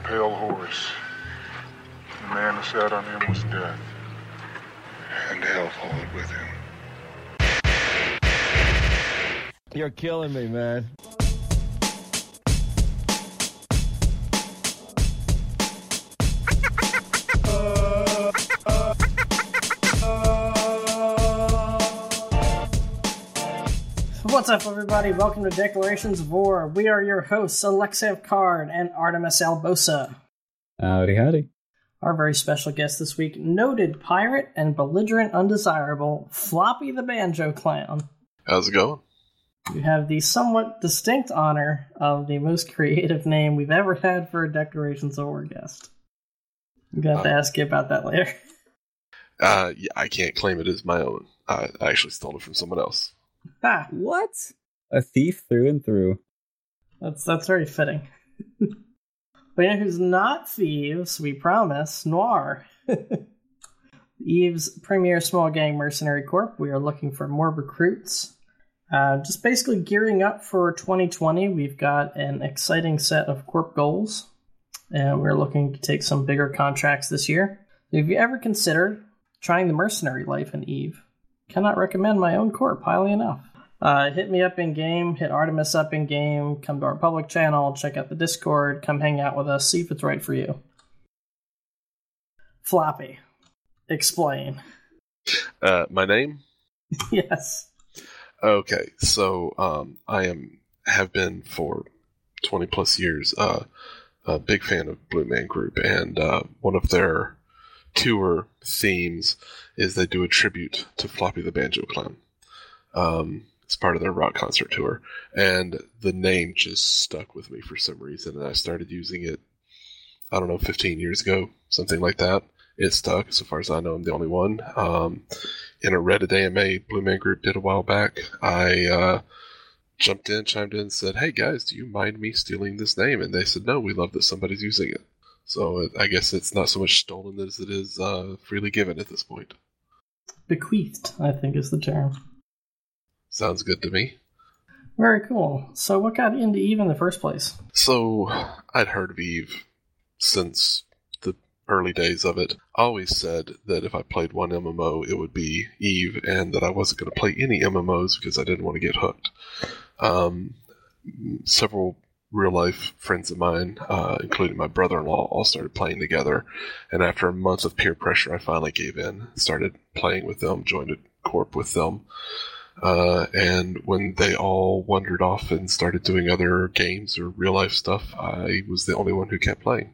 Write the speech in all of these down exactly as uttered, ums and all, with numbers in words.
pale horse. The man who sat on him was death, and hell followed with him. You're killing me, man. What's up, everybody? Welcome to Declarations of War. We are your hosts, Alexev Card and Artemis Albosa. Howdy, howdy. Our very special guest this week, noted pirate and belligerent undesirable, Floppy the Banjo Clown. How's it going? You have the somewhat distinct honor of the most creative name we've ever had for a Declarations of War guest. I'm going to have to Uh, ask you about that later. Uh, yeah, I can't claim it as my own. I I actually stole it from someone else. Ah, What? A thief through and through. that's, that's very fitting. But you know who's not thieves, we promise? Noir. Eve's premier small gang mercenary corp. We are looking for more recruits. Uh, just basically gearing up for twenty twenty. We've got an exciting set of corp goals, and we're looking to take some bigger contracts this year. Have you ever considered trying the mercenary life in Eve? Cannot recommend my own corp highly enough. Uh, hit me up in game, hit Artemis up in game, come to our public channel, check out the Discord, come hang out with us, see if it's right for you. Floppy, explain. Uh, my name? Yes. Okay, so um, I am have been for twenty plus years uh, a big fan of Blue Man Group, and uh, one of their tour themes is they do a tribute to Floppy the Banjo Clown. Um, it's part of their rock concert tour, and the name just stuck with me for some reason, and I started using it, I don't know, fifteen years ago, something like that. It stuck. So far as I know, I'm the only one. Um, in a Reddit A M A Blue Man Group did a while back, I uh, jumped in, chimed in, and said, "Hey guys, do you mind me stealing this name?" And they said, "No, we love that somebody's using it." So it, I guess it's not so much stolen as it is uh, freely given at this point. Bequeathed, I think is the term. Sounds good to me. Very cool. So what got you into Eve in the first place? So I'd heard of Eve since the early days of it. I always said that if I played one M M O, it would be Eve, and that I wasn't going to play any M M Os because I didn't want to get hooked. Um, several real-life friends of mine, uh, including my brother-in-law, all started playing together, and after a month of peer pressure, I finally gave in, started playing with them, joined a corp with them. Uh, and when they all wandered off and started doing other games or real-life stuff, I was the only one who kept playing.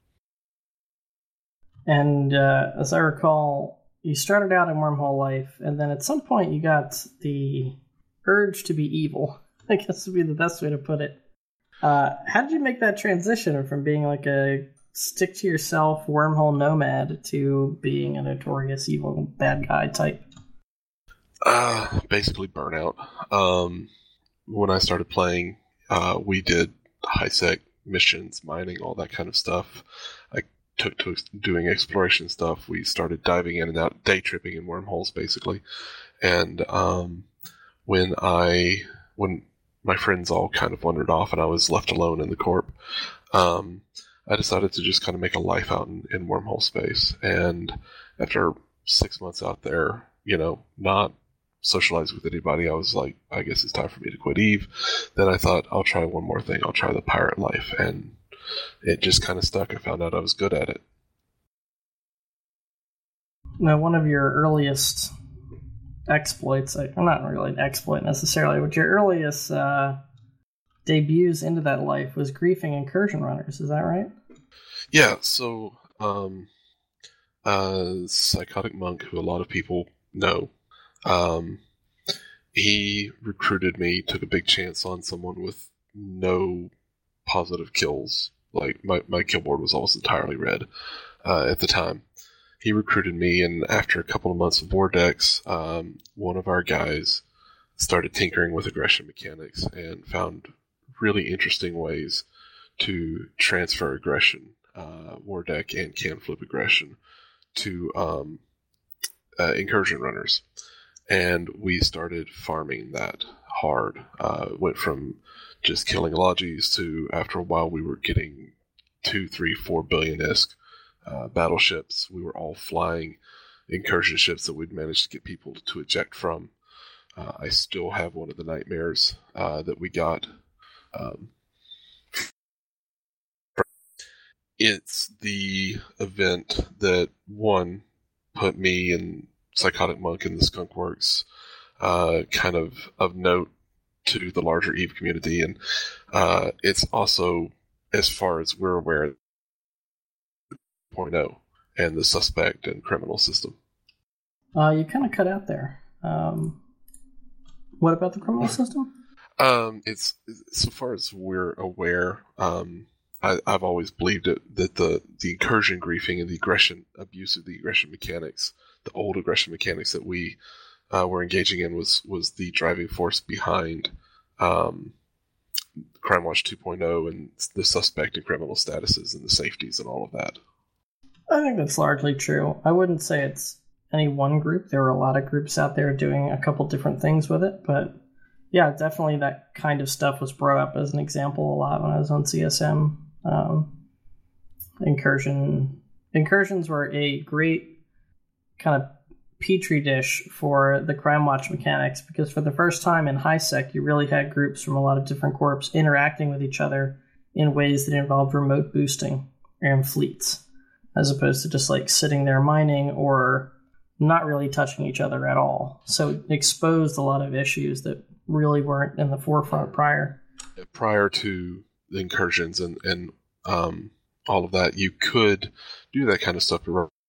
And uh, as I recall, you started out in Wormhole Life, and then at some point you got the urge to be evil. I guess would be the best way to put it. Uh, how did you make that transition from being like a stick-to-yourself wormhole nomad to being a notorious evil bad guy type? Uh, basically burnout. Um, when I started playing, uh, we did high-sec missions, mining, all that kind of stuff. I took to doing exploration stuff. We started diving in and out, day tripping in wormholes, basically. And um, when I, when my friends all kind of wandered off and I was left alone in the corp, um, I decided to just kind of make a life out in, in wormhole space. And after six months out there, you know, not socialize with anybody, I was like, I guess it's time for me to quit Eve. Then I thought, I'll try one more thing. I'll try the pirate life. And it just kind of stuck. I found out I was good at it. Now, one of your earliest exploits, like, well, not really an exploit necessarily, but your earliest uh, debuts into that life was griefing incursion runners. Is that right? Yeah, so um, uh, Psychotic Monk, who a lot of people know, um, he recruited me, took a big chance on someone with no positive kills. Like, my, my kill board was almost entirely red uh, at the time. He recruited me, and after a couple of months of war decks, um, one of our guys started tinkering with aggression mechanics and found really interesting ways to transfer aggression, uh, war deck and can flip aggression, to um, uh, incursion runners. And we started farming that hard. Uh, went from just killing lodges to, after a while, we were getting two, three, four billion-esque uh, battleships. We were all flying incursion ships that we'd managed to get people to eject from. Uh, I still have one of the nightmares uh, that we got. Um, it's the event that, one, put me and Psychotic Monk and the Skunk Works uh, kind of of note to the larger EVE community, and uh, it's also, as far as we're aware, two point oh and the suspect and criminal system. Uh, you kind of cut out there. Um, what about the criminal system? Um, it's so far as we're aware. Um, I, I've always believed it, that the the incursion griefing and the aggression abuse of the aggression mechanics, the old aggression mechanics that we uh, were engaging in, was was the driving force behind um, Crime Watch two point oh and the suspect and criminal statuses and the safeties and all of that. I think that's largely true. I wouldn't say it's any one group. There were a lot of groups out there doing a couple different things with it, but yeah, definitely that kind of stuff was brought up as an example a lot when I was on C S M. Um, incursion incursions were a great kind of petri dish for the Crime Watch mechanics, because for the first time in HiSec, you really had groups from a lot of different corps interacting with each other in ways that involved remote boosting and fleets, as opposed to just like sitting there mining or not really touching each other at all. So it exposed a lot of issues that really weren't in the forefront prior. Prior to the incursions and, and um, all of that, you could do that kind of stuff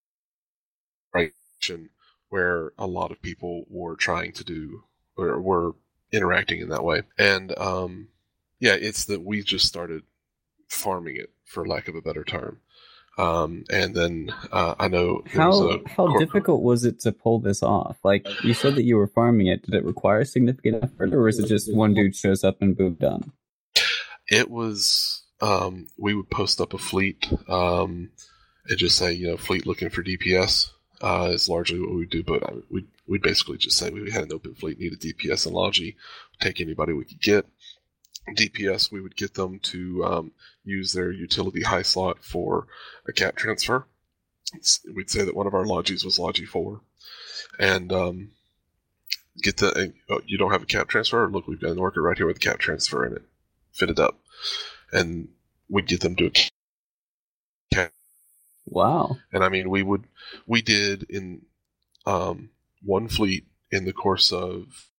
right, where a lot of people were trying to do, or were interacting in that way. And um, yeah, it's that we just started farming it, for lack of a better term. Um, and then uh, I know how how cor- difficult was it to pull this off? Like, you said that you were farming it. Did it require significant effort, or was it just one dude shows up and boom, done? It was. Um, we would post up a fleet um, and just say, you know, fleet looking for D P S uh, is largely what we do. But we we'd basically just say we had an open fleet, needed D P S and Logi, take anybody we could get. D P S, we would get them to um, use their utility high slot for a cap transfer. It's, we'd say that one of our Logis was Logi four. And um, get the, and, oh, you don't have a cap transfer? Look, we've got an orca right here with a cap transfer in it. Fit it up. And we'd get them to a cap. Wow. And I mean, we would, we did in um, one fleet in the course of,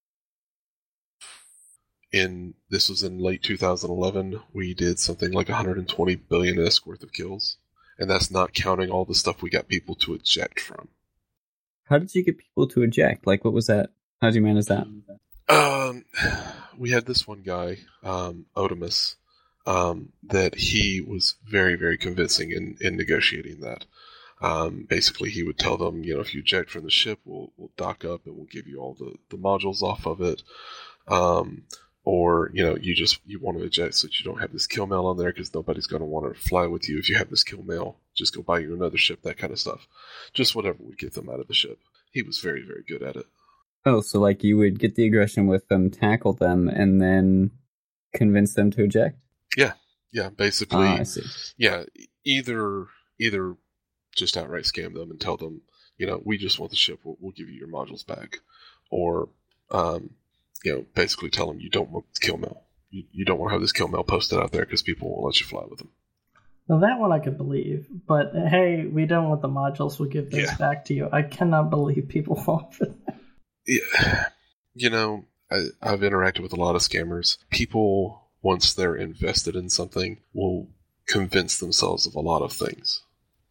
in this was in late two thousand eleven, we did something like one hundred twenty billion-esque worth of kills. And that's not counting all the stuff we got people to eject from. How did you get people to eject? Like, what was that? How did you manage that? Um, we had this one guy, um, Otimus, um, that he was very, very convincing in, in negotiating that. Um, basically, he would tell them, you know, if you eject from the ship, we'll, we'll dock up and we'll give you all the, the modules off of it. Um, or, you know, you just, you want to eject so that you don't have this kill mail on there because nobody's going to want to fly with you if you have this kill mail. Just go buy you another ship, that kind of stuff. Just whatever would get them out of the ship. He was very, very good at it. Oh, so like you would get the aggression with them, tackle them, and then convince them to eject? Yeah, yeah, basically. Ah, I see. Yeah, either either just outright scam them and tell them, you know, we just want the ship, we'll, we'll give you your modules back. Or, um, you know, basically tell them you don't want this kill mail. You, you don't want to have this kill mail posted out there because people won't let you fly with them. Now that one I could believe, but hey, we don't want the modules, we'll give those Yeah. back to you. I cannot believe people fall for that. Yeah. You know, I, I've interacted with a lot of scammers. People, once they're invested in something, will convince themselves of a lot of things.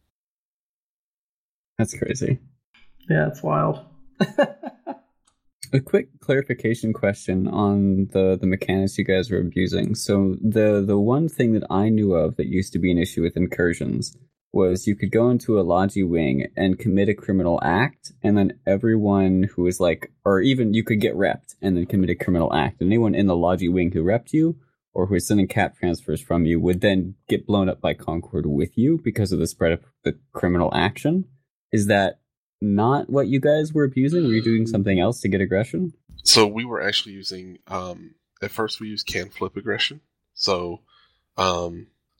That's crazy. Yeah, it's wild. A quick clarification question on the, the mechanics you guys were abusing. So the, the one thing that I knew of that used to be an issue with incursions was you could go into a Logi wing and commit a criminal act, and then everyone who was like, or even you could get repped and then commit a criminal act. And anyone in the Logi wing who repped you or who was sending cap transfers from you would then get blown up by Concord with you because of the spread of the criminal action. Is that not what you guys were abusing? Were you doing something else to get aggression? So we were actually using, um, at first we used can flip aggression. So um,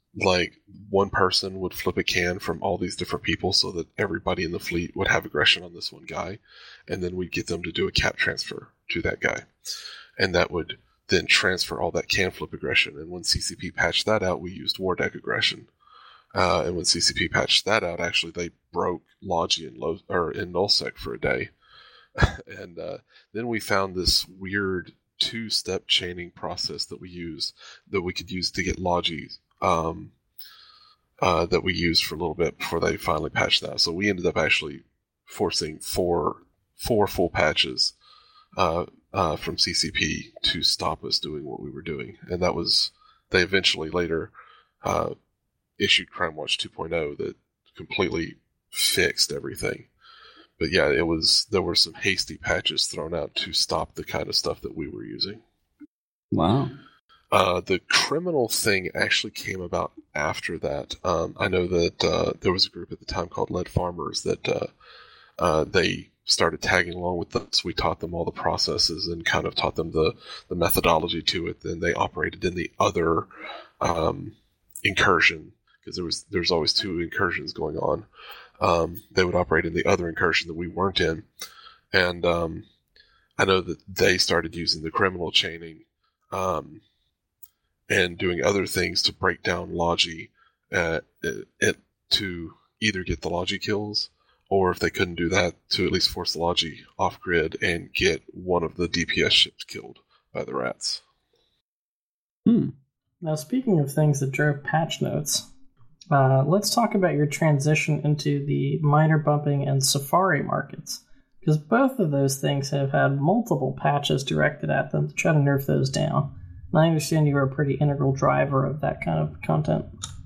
like one person would flip a can from all these different people so that everybody in the fleet would have aggression on this one guy, and then we'd get them to do a cap transfer to that guy, and that would then transfer all that can flip aggression. And when C C P patched that out, we used war deck aggression. Uh, and when C C P patched that out, actually they broke Logi in, Lo- or in nullsec for a day. and uh, then we found this weird two-step chaining process that we use that we could use to get Logi um, uh, that we used for a little bit before they finally patched that. So we ended up actually forcing four four full patches uh, uh, from C C P to stop us doing what we were doing. And that was, they eventually later uh, issued Crime Watch two point oh that completely fixed everything. But yeah, it was, there were some hasty patches thrown out to stop the kind of stuff that we were using. Wow. Uh, the criminal thing actually came about after that. Um, I know that uh, there was a group at the time called Lead Farmers that uh, uh, they started tagging along with us. We taught them all the processes and kind of taught them the, the methodology to it. Then they operated in the other um, incursion, because there was there's always two incursions going on. Um, they would operate in the other incursion that we weren't in. And um, I know that they started using the criminal chaining um, and doing other things to break down Logi uh, it, to either get the Logi kills, or if they couldn't do that, to at least force the Logi off-grid and get one of the D P S ships killed by the rats. Hmm. Now, speaking of things that drove patch notes, Uh, let's talk about your transition into the miner bumping and Safari markets, because both of those things have had multiple patches directed at them to try to nerf those down. And I understand you were a pretty integral driver of that kind of content.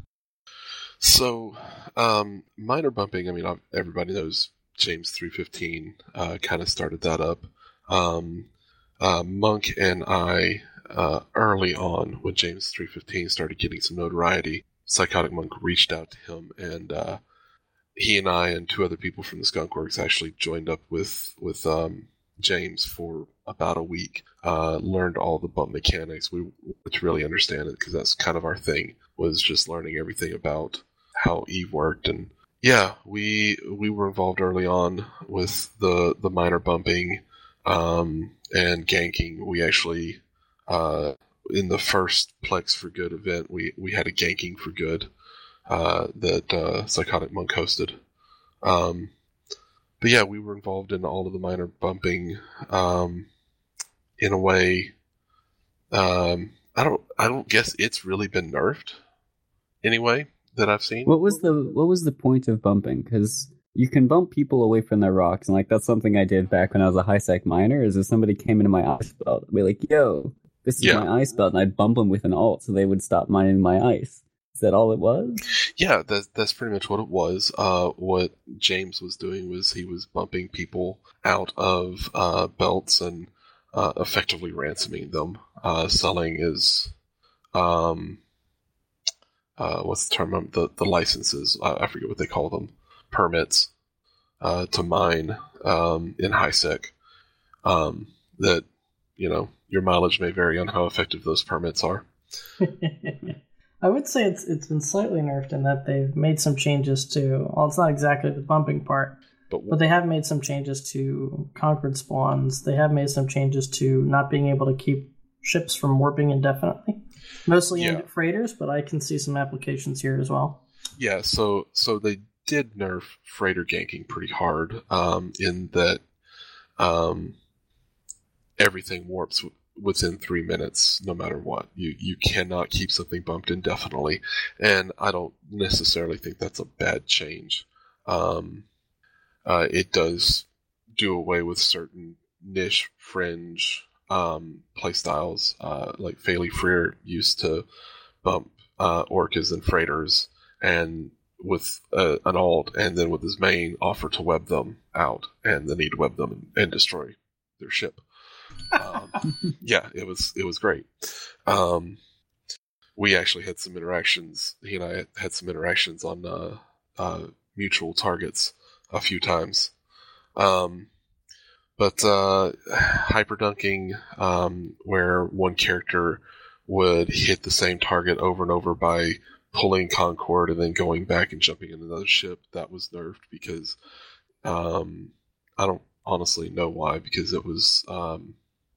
So, um, miner bumping, I mean, everybody knows James three fifteen uh, kind of started that up. Um, uh, Monk and I, uh, early on, when James three fifteen started getting some notoriety, Psychotic Monk reached out to him, and uh, he and I and two other people from the Skunk Works actually joined up with with um, James for about a week. Uh, learned all the bump mechanics. We wanted to really understand it, because that's kind of our thing, was just learning everything about how Eve worked. And yeah, we we were involved early on with the the miner bumping um, and ganking. We actually. Uh, In the first Plex for Good event, we, we had a ganking for good uh, that uh, Psychotic Monk hosted. Um, but yeah, we were involved in all of the miner bumping um, in a way. Um, I don't I don't guess it's really been nerfed anyway that I've seen. What was the What was the point of bumping? Because you can bump people away from their rocks, and like that's something I did back when I was a high sec miner. Is if somebody came into my ice belt, I'd be like, "Yo, this is yeah. my ice belt," and I'd bump them with an alt so they would stop mining my ice. Is that all it was? Yeah, that's, that's pretty much what it was. Uh, what James was doing was he was bumping people out of uh, belts and uh, effectively ransoming them, uh, selling his, um, uh, what's the term, the, the licenses, uh, I forget what they call them, permits uh, to mine um, in HiSec. Um, that, you know, your mileage may vary on how effective those permits are. I would say it's it's been slightly nerfed in that they've made some changes to, well, it's not exactly the bumping part, but, but they have made some changes to Conquered spawns. They have made some changes to not being able to keep ships from warping indefinitely. Mostly aimed yeah. at freighters, but I can see some applications here as well. Yeah, so so they did nerf freighter ganking pretty hard um, in that um, everything warps within three minutes, no matter what. You you cannot keep something bumped indefinitely, and I don't necessarily think that's a bad change. Um, uh, it does do away with certain niche fringe um, playstyles, uh, like Fairly Freer used to bump uh, orcas and freighters, and with uh, an alt, and then with his main offer to web them out, and then he'd web them and, and destroy their ship. um, yeah, it was it was great. Um, we actually had some interactions. He and I had some interactions on uh, uh, mutual targets a few times. Um, but uh, hyperdunking, um, where one character would hit the same target over and over by pulling Concord and then going back and jumping in another ship, that was nerfed because um, I don't honestly know why, because it was um,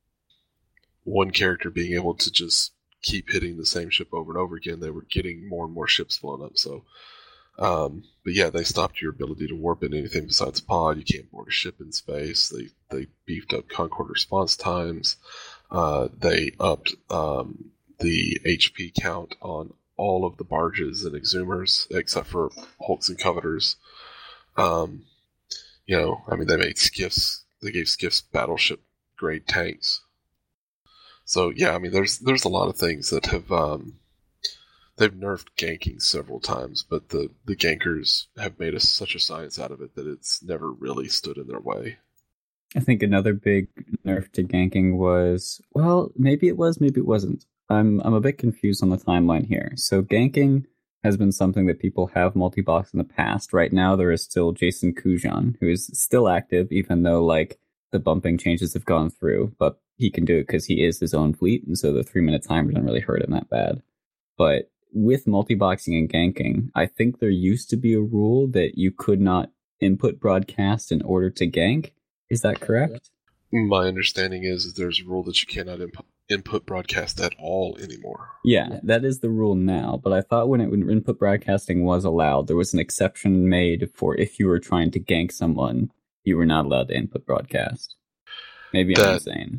one character being able to just keep hitting the same ship over and over again. They were getting more and more ships blown up. So, um, but yeah, they stopped your ability to warp in anything besides a pod. You can't board a ship in space. They they beefed up Concord response times. Uh, they upped um, the H P count on all of the barges and exhumers, except for Hulks and Covetors. Um, you know, I mean, they made skiffs. They gave skiffs battleship grade tanks. So yeah, I mean, there's there's a lot of things that have um, they've nerfed ganking several times, but the the gankers have made us such a science out of it that it's never really stood in their way. I think another big nerf to ganking was, well, maybe it was, maybe it wasn't. I'm I'm a bit confused on the timeline here. So ganking has been something that people have multi-boxed in the past. Right now, there is still Jason Kujan, who is still active, even though like the bumping changes have gone through, but he can do it because he is his own fleet, and so the three-minute timer doesn't really hurt him that bad. But with multi-boxing and ganking, I think there used to be a rule that you could not input broadcast in order to gank. Is that correct? My understanding is that there's a rule that you cannot imp- input broadcast at all anymore. Yeah, that is the rule now, but I thought when, it, when input broadcasting was allowed, there was an exception made for if you were trying to gank someone, you were not allowed to input broadcast. Maybe that, I'm insane.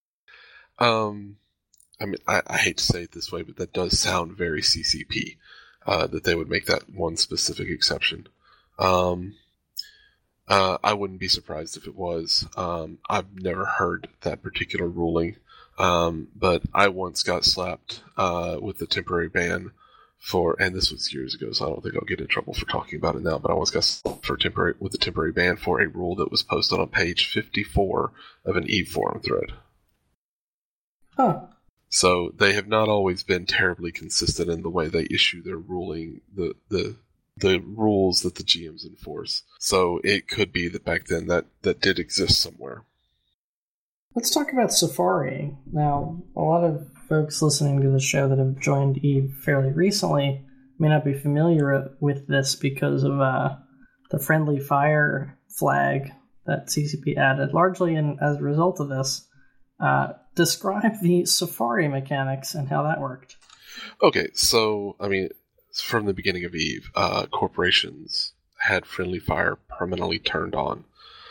Um, I mean, I, I hate to say it this way, but that does sound very C C P, uh, that they would make that one specific exception. Um, uh, I wouldn't be surprised if it was. Um, I've never heard that particular ruling, um, but I once got slapped uh, with a temporary ban for, and this was years ago, so I don't think I'll get in trouble for talking about it now, but I once got slapped for temporary, with a temporary ban for a rule that was posted on page fifty-four of an EVE forum thread. Huh. So they have not always been terribly consistent in the way they issue their ruling, the the the rules that the G Ms enforce. So it could be that back then that, that did exist somewhere. Let's talk about Safari. Now, a lot of folks listening to the show that have joined EVE fairly recently may not be familiar with this because of uh, the friendly fire flag that C C P added, largely in, as a result of this. Uh, describe the Safari mechanics and how that worked. Okay, so, I mean, from the beginning of EVE, uh, corporations had friendly fire permanently turned on.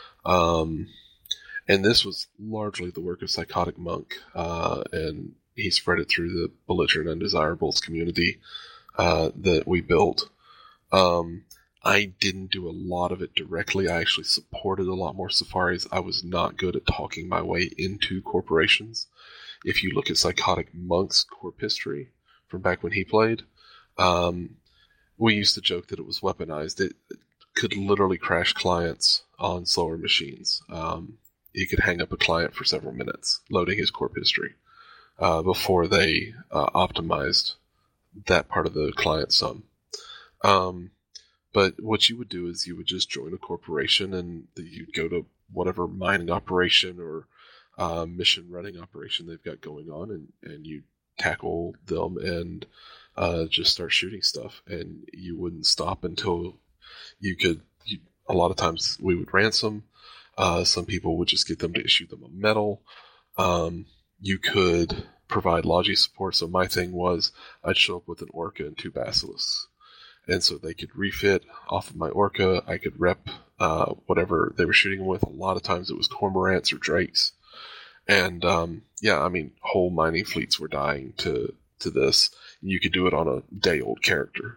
Um, and this was largely the work of Psychotic Monk, uh, and he spread it through the Belligerent Undesirables community uh, that we built. Um, I didn't do a lot of it directly. I actually supported a lot more Safaris. I was not good at talking my way into corporations. If you look at Psychotic Monk's corp history from back when he played, um, we used to joke that it was weaponized. It could literally crash clients on slower machines. Um, you could hang up a client for several minutes loading his corp history uh, before they uh, optimized that part of the client sum. Um, But what you would do is you would just join a corporation and you'd go to whatever mining operation or uh, mission running operation they've got going on, and, and you tackle them and uh, just start shooting stuff. And you wouldn't stop until you could, you, a lot of times we would ransom. Uh, some people would just get them to issue them a medal. Um, you could provide logi support. So my thing was I'd show up with an Orca and two Basilisks. And so they could refit off of my Orca. I could rep uh, whatever they were shooting them with. A lot of times it was cormorants or drakes. And um, yeah, I mean, whole mining fleets were dying to, to this. You could do it on a day-old character.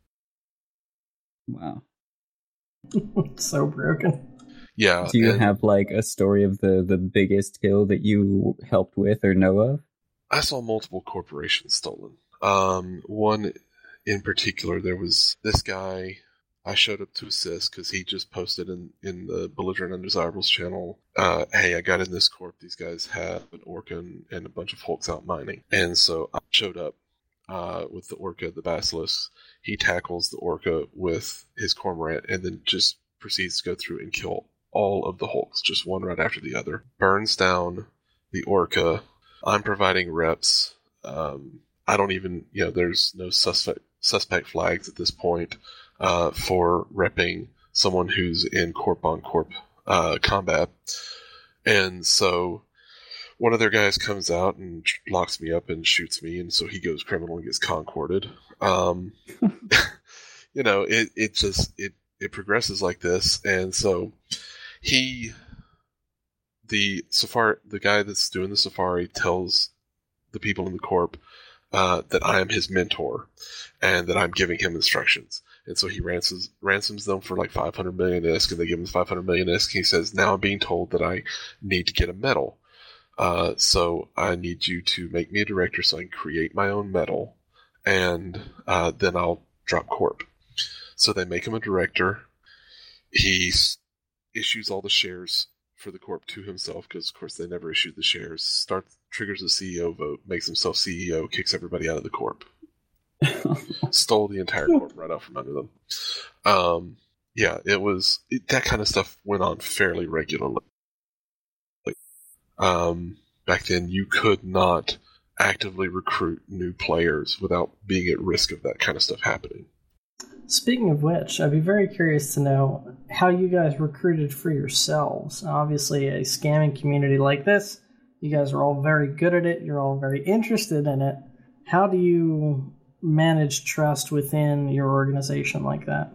Wow. So broken. Yeah. Do you and have like a story of the, the biggest kill that you helped with or know of? I saw multiple corporations stolen. Um, one in particular, there was this guy. I showed up to assist because he just posted in, in the Belligerent Undesirables channel, uh, hey, I got in this corp. These guys have an Orca and, and a bunch of Hulks out mining. And so I showed up uh, with the Orca, the Basilisk. He tackles the Orca with his Cormorant and then just proceeds to go through and kill all of the Hulks, just one right after the other. Burns down the Orca. I'm providing reps. Um, I don't even, you know, there's no suspect suspect flags at this point uh, for repping someone who's in corp on corp uh, combat. And so one of their guys comes out and locks me up and shoots me, and so he goes criminal and gets concorded. Um, you know, it, it just, it, it progresses like this. And so he, the safari, the guy that's doing the safari tells the people in the corp uh, that I am his mentor and that I'm giving him instructions. And so he ransoms, ransoms them for like five hundred million I S K, and they give him five hundred million I S K. He says, now I'm being told that I need to get a medal. Uh, so I need you to make me a director so I can create my own medal, and uh, then I'll drop corp. So they make him a director. He s- issues all the shares for the corp to himself, because of course they never issued the shares. Starts, triggers the C E O vote, makes himself C E O, kicks everybody out of the corp. Stole the entire corp right out from under them. Um, yeah, it was it, that kind of stuff went on fairly regularly. Um, back then, you could not actively recruit new players without being at risk of that kind of stuff happening. Speaking of which, I'd be very curious to know how you guys recruited for yourselves. Obviously, a scamming community like this, you guys are all very good at it. You're all very interested in it. How do you manage trust within your organization like that?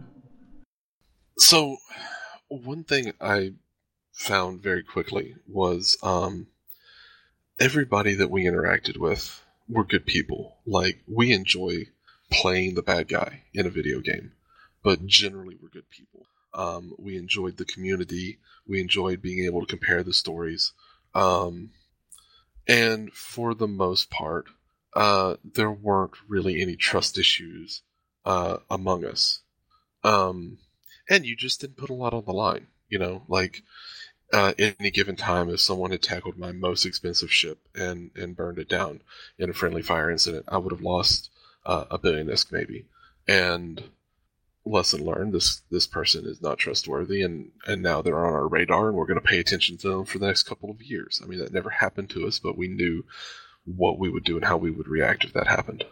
So, one thing I found very quickly was um, everybody that we interacted with were good people. Like, we enjoy playing the bad guy in a video game, but generally we're good people. Um, we enjoyed the community. We enjoyed being able to compare the stories. Um, and for the most part, uh, there weren't really any trust issues uh, among us. Um, and you just didn't put a lot on the line. You know, like, uh, at any given time, if someone had tackled my most expensive ship and, and burned it down in a friendly fire incident, I would have lost uh, a billion I S K maybe. And lesson learned, this this person is not trustworthy, and, and now they're on our radar, and we're going to pay attention to them for the next couple of years. I mean, that never happened to us, but we knew what we would do and how we would react if that happened.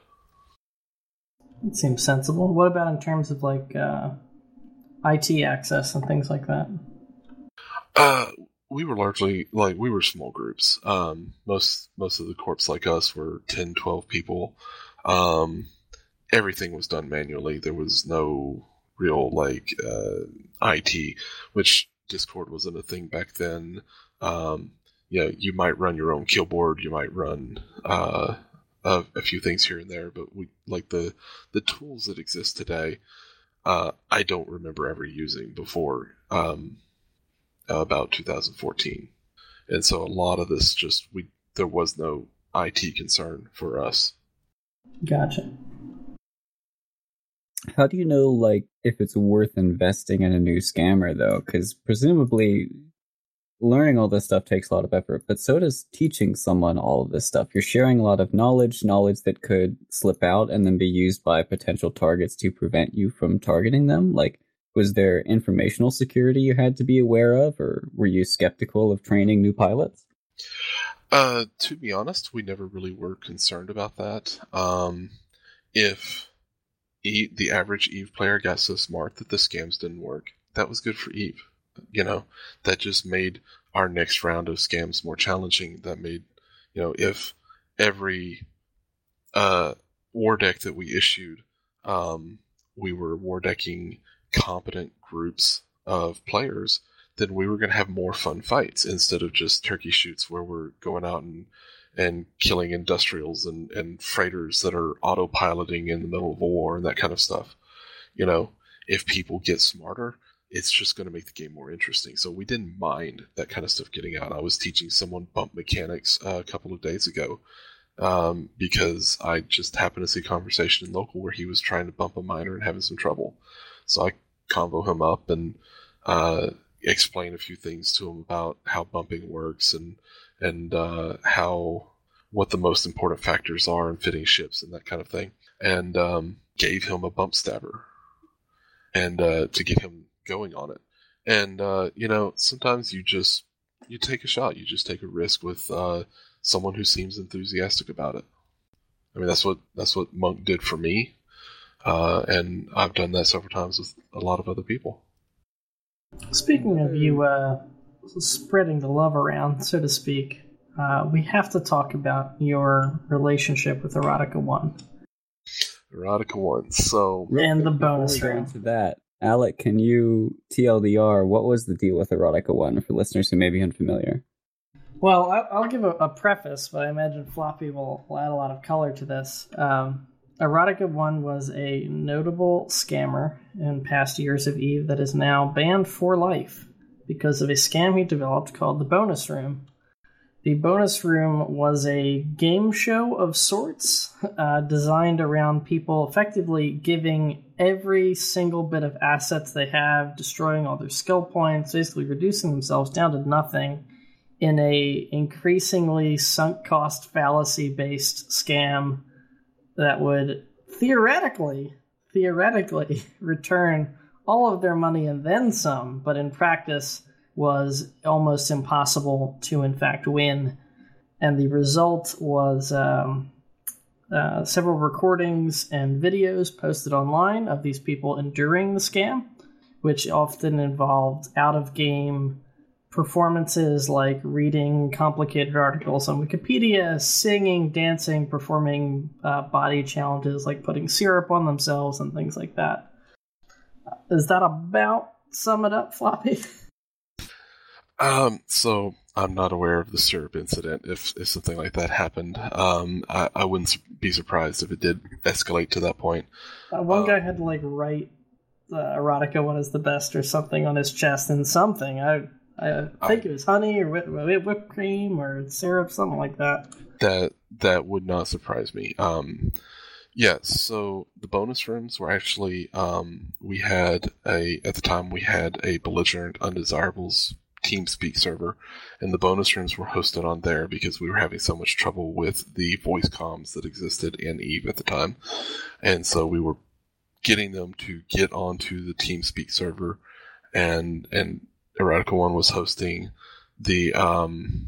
It seems sensible. What about in terms of, like, uh, I T access and things like that? Uh, we were largely, like, we were small groups. Um, most most of the corps like us were ten, twelve people. Um, everything was done manually. There was no real, like, uh, I T, which Discord wasn't a thing back then. Um, you know, you might run your own kill board, you might run uh, a, a few things here and there, but we like the the tools that exist today, uh, I don't remember ever using before um, about two thousand fourteen. And so a lot of this just, we there was no I T concern for us. Gotcha. How do you know, like, if it's worth investing in a new scammer, though? Because presumably learning all this stuff takes a lot of effort, but so does teaching someone all of this stuff. You're sharing a lot of knowledge, knowledge that could slip out and then be used by potential targets to prevent you from targeting them. Like, was there informational security you had to be aware of, or were you skeptical of training new pilots? Uh, to be honest, we never really were concerned about that. Um, if e- the average EVE player got so smart that the scams didn't work, that was good for EVE. You know, that just made our next round of scams more challenging. That made, you know, if every uh, war deck that we issued, um, we were war decking competent groups of players, then we were going to have more fun fights instead of just turkey shoots where we're going out and and killing industrials and, and freighters that are autopiloting in the middle of a war and that kind of stuff. You know, if people get smarter, it's just going to make the game more interesting. So we didn't mind that kind of stuff getting out. I was teaching someone bump mechanics uh, a couple of days ago um, because I just happened to see a conversation in local where he was trying to bump a miner and having some trouble. So I convo him up and uh, explain a few things to him about how bumping works and and uh, how what the most important factors are in fitting ships and that kind of thing. And um, gave him a bump stabber and uh, to get him going on it. And uh, you know, sometimes you just you take a shot. You just take a risk with uh, someone who seems enthusiastic about it. I mean, that's what that's what Monk did for me. Uh, and I've done that several times with a lot of other people. Speaking of you uh, spreading the love around, so to speak, uh, we have to talk about your relationship with Erotica One. Erotica One. So, and the bonus Before we room. get into that, Alec, can you T L D R, what was the deal with Erotica One for listeners who may be unfamiliar? Well, I- I'll give a, a preface, but I imagine Floppy will, will add a lot of color to this. Um, Erotica One was a notable scammer in past years of EVE that is now banned for life because of a scam he developed called the Bonus Room. The Bonus Room was a game show of sorts uh, designed around people effectively giving every single bit of assets they have, destroying all their skill points, basically reducing themselves down to nothing in a increasingly sunk cost fallacy based scam that would theoretically, theoretically return all of their money and then some, but in practice was almost impossible to in fact win. And the result was um, uh, several recordings and videos posted online of these people enduring the scam, which often involved out-of-game performances like reading complicated articles on Wikipedia, singing, dancing, performing uh, body challenges like putting syrup on themselves and things like that. Does that about sum it up, Floppy? Um, so I'm not aware of the syrup incident. If if something like that happened, um, I, I wouldn't be surprised if it did escalate to that point. Uh, one um, guy had to like write uh, "Erotica One is the best" or something on his chest and something. I I think I, it was honey or whip, whipped cream or syrup, something like that. That that would not surprise me. Um, yes. Yeah, so the bonus rooms were actually um, we had a at the time we had a belligerent undesirables TeamSpeak server, and the bonus rooms were hosted on there because we were having so much trouble with the voice comms that existed in EVE at the time, and so we were getting them to get onto the TeamSpeak server, and and Erotica One was hosting the um,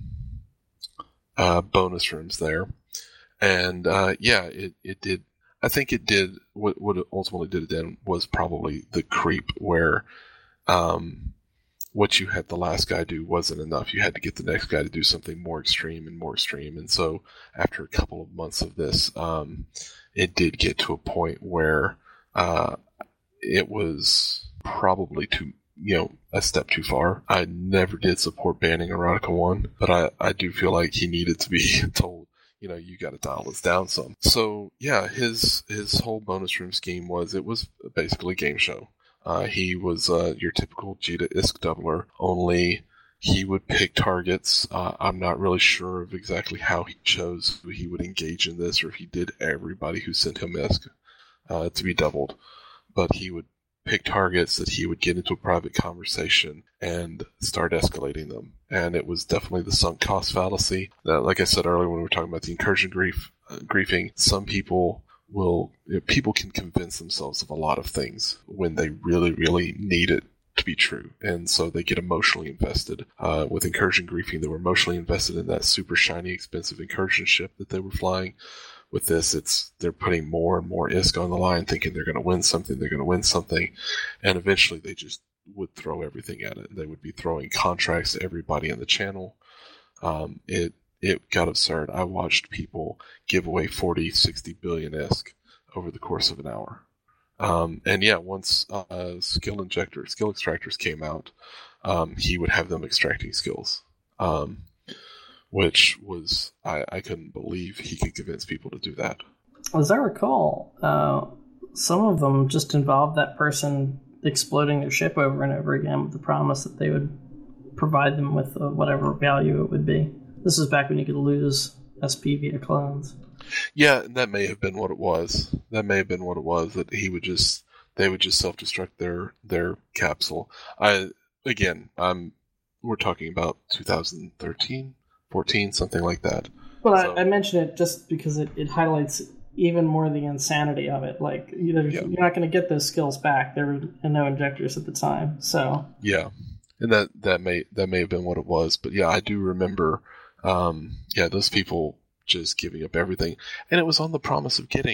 uh, bonus rooms there, and uh, yeah, it it did. I think it did what what it ultimately did it then was probably the creep where. Um, what you had the last guy do wasn't enough. You had to get the next guy to do something more extreme and more extreme. And so after a couple of months of this, um, it did get to a point where uh, it was probably too, you know, a step too far. I never did support banning Erotica One, but I, I do feel like he needed to be told, you know, you got to dial this down some. So yeah, his his whole bonus room scheme was it was basically a game show. Uh, he was uh, your typical Jita I S K doubler, only he would pick targets. Uh, I'm not really sure of exactly how he chose who he would engage in this, or if he did everybody who sent him I S K uh, to be doubled. But he would pick targets that he would get into a private conversation and start escalating them. And it was definitely the sunk cost fallacy. Now, like I said earlier when we were talking about the incursion grief, uh, griefing, some people... will you know, people can convince themselves of a lot of things when they really, really need it to be true, and so they get emotionally invested. Uh, with incursion griefing, they were emotionally invested in that super shiny, expensive incursion ship that they were flying. With this, it's they're putting more and more I S K on the line, thinking they're going to win something, they're going to win something, and eventually they just would throw everything at it. They would be throwing contracts to everybody in the channel. Um, it It got absurd. I watched people give away forty, sixty billion I S K over the course of an hour. Um, and yeah, once uh, skill injector, skill extractors came out, um, he would have them extracting skills, um, which was, I, I couldn't believe he could convince people to do that. As I recall, uh, some of them just involved that person exploding their ship over and over again with the promise that they would provide them with uh, whatever value it would be. This is back when you could lose S P via clones. Yeah, that may have been what it was. That may have been what it was, that he would just, they would just self-destruct their, their capsule. I, again, I'm, we're talking about two thousand thirteen, fourteen, something like that. Well, so, I, I mention it just because it, it highlights even more the insanity of it. Like, you know, yeah. You're not going to get those skills back. There were no injectors at the time, so. Yeah, and that, that may, that may have been what it was. But yeah, I do remember, um, yeah, those people just giving up everything. And it was on the promise of getting,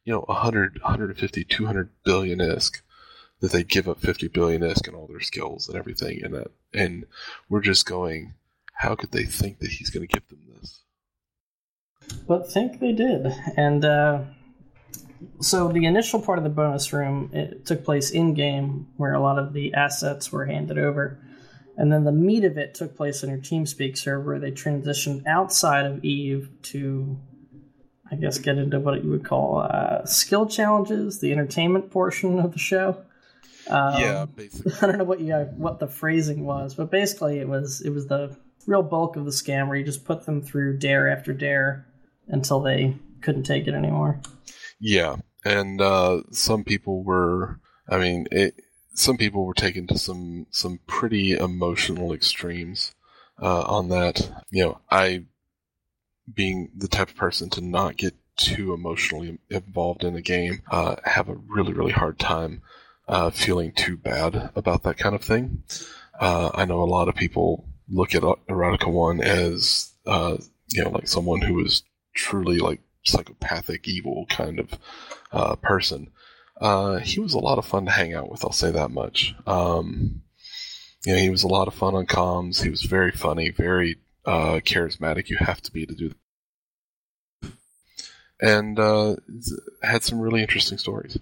you know, one hundred, one hundred fifty, two hundred billion I S K, that they give up fifty billion I S K and all their skills and everything, and that, and we're just going, how could they think that he's going to give them this? But think they did, and uh, so the initial part of the bonus room, it took place in game, where a lot of the assets were handed over, and then the meat of it took place in your TeamSpeak server, where they transitioned outside of EVE to, I guess, get into what you would call uh, skill challenges, the entertainment portion of the show. Um, yeah, basically. I don't know what you what the phrasing was, but basically it was it was the real bulk of the scam, where you just put them through dare after dare until they couldn't take it anymore. Yeah, and uh, some people were, I mean, it, some people were taken to some some pretty emotional extremes uh, on that. You know, I, being the type of person to not get too emotionally involved in a game, uh, have a really, really hard time uh, feeling too bad about that kind of thing. Uh, I know a lot of people look at Erotica one as, uh, you know, like someone who is truly like psychopathic, evil kind of uh, person. Uh, he was a lot of fun to hang out with, I'll say that much. Um, you know, he was a lot of fun on comms. He was very funny, very uh, charismatic. You have to be to do that. And uh, had some really interesting stories.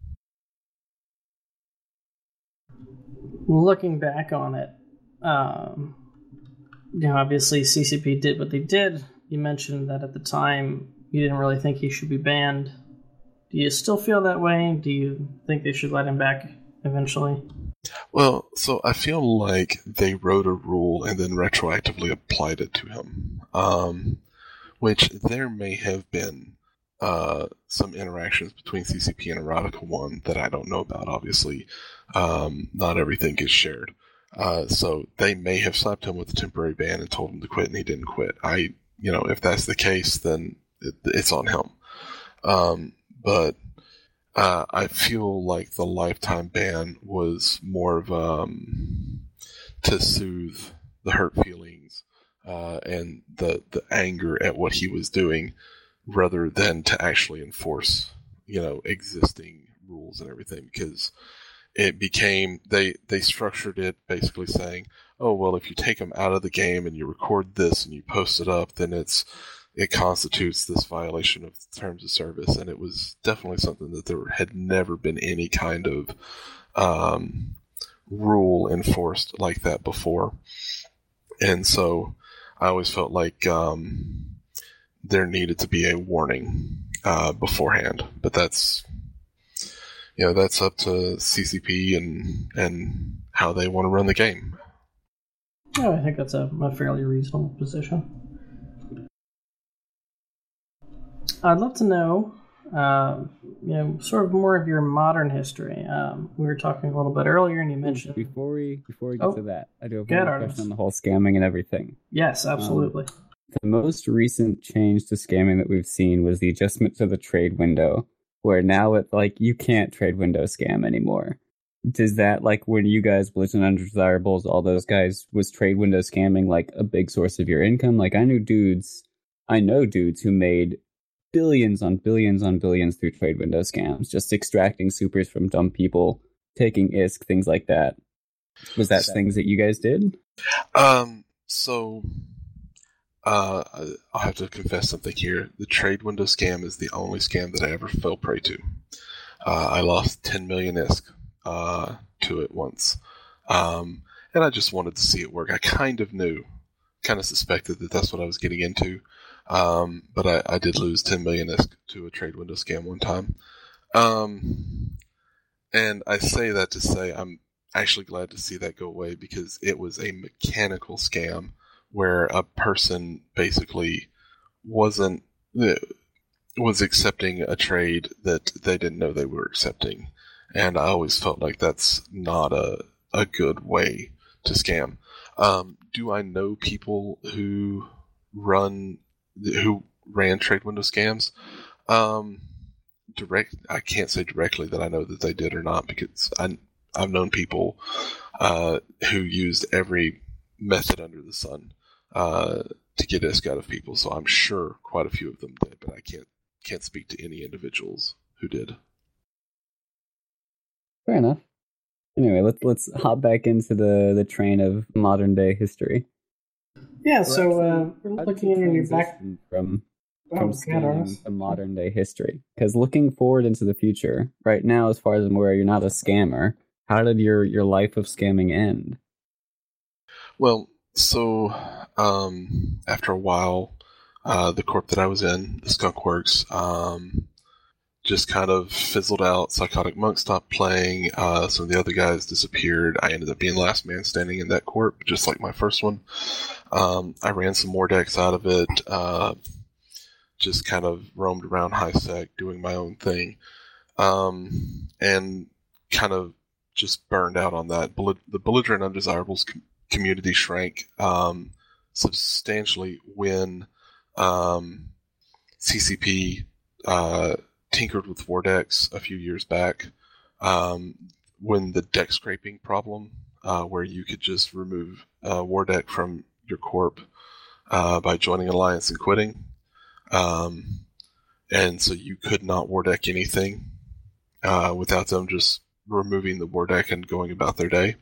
Looking back on it, um, you know, obviously C C P did what they did. You mentioned that at the time you didn't really think he should be banned. Do you still feel that way? Do you think they should let him back eventually? Well, so I feel like they wrote a rule and then retroactively applied it to him, um, which there may have been uh, some interactions between C C P and Erotica one that I don't know about, obviously. Um, not everything gets shared. Uh, so they may have slapped him with a temporary ban and told him to quit, and he didn't quit. I, you know, if that's the case, then it, it's on him. Um, but uh, I feel like the lifetime ban was more of um, to soothe the hurt feelings uh, and the the anger at what he was doing, rather than to actually enforce, you know, existing rules and everything, because it became, they, they structured it basically saying, oh, well, if you take them out of the game and you record this and you post it up, then it's, it constitutes this violation of terms of service. And it was definitely something that there had never been any kind of um, rule enforced like that before. And so I always felt like um, there needed to be a warning uh, beforehand. But that's, you know, that's up to C C P and and how they want to run the game. Oh, I think that's a, a fairly reasonable position. I'd love to know, uh, you know, sort of more of your modern history. Um, we were talking a little bit earlier, and you mentioned before we before we get oh, to that, I do have one one question on the whole scamming and everything. Yes, absolutely. Um, the most recent change to scamming that we've seen was the adjustment to the trade window, where now it like you can't trade window scam anymore. Does that, like when you guys, Blizzard Undesirables, all those guys, was trade window scamming like a big source of your income? Like I knew dudes, I know dudes who made billions on billions on billions through trade window scams, just extracting supers from dumb people, taking I S K, things like that. Was that things that you guys did? Um, so, uh, I'll have to confess something here. The trade window scam is the only scam that I ever fell prey to. Uh, I lost ten million I S K uh, to it once. Um, and I just wanted to see it work. I kind of knew, kind of suspected that that's what I was getting into. Um, but I, I did lose ten million I S K to a trade window scam one time. Um, and I say that to say I'm actually glad to see that go away, because it was a mechanical scam where a person basically wasn't, was accepting a trade that they didn't know they were accepting. And I always felt like that's not a, a good way to scam. Um, do I know people who run, who ran trade window scams? Um, direct, I can't say directly that I know that they did or not, because I, I've known people uh, who used every method under the sun uh, to get I S K out of people. So I'm sure quite a few of them did, but I can't can't speak to any individuals who did. Fair enough. Anyway, let's let's hop back into the, the train of modern day history. Yeah, so uh, we're How did looking you in your back. transition from Oh, from God, scamming honest. to modern day history? Because looking forward into the future, right now, as far as I'm aware, you're not a scammer. How did your, your life of scamming end? Well, so um, after a while, uh, the corp that I was in, the Skunk Works, um, just kind of fizzled out. Psychotic Monk stopped playing. Uh, some of the other guys disappeared. I ended up being last man standing in that corp, just like my first one. Um, I ran some more decks out of it. Uh, just kind of roamed around HiSec doing my own thing. Um, and kind of just burned out on that. Bel- the Belligerent Undesirables com- community shrank um, substantially when um, C C P uh, tinkered with Vordex a few years back. Um, when the deck scraping problem, uh, where you could just remove uh, Wardeck from your corp uh, by joining an alliance and quitting. Um, and so you could not war deck anything uh, without them just removing the war deck and going about their day.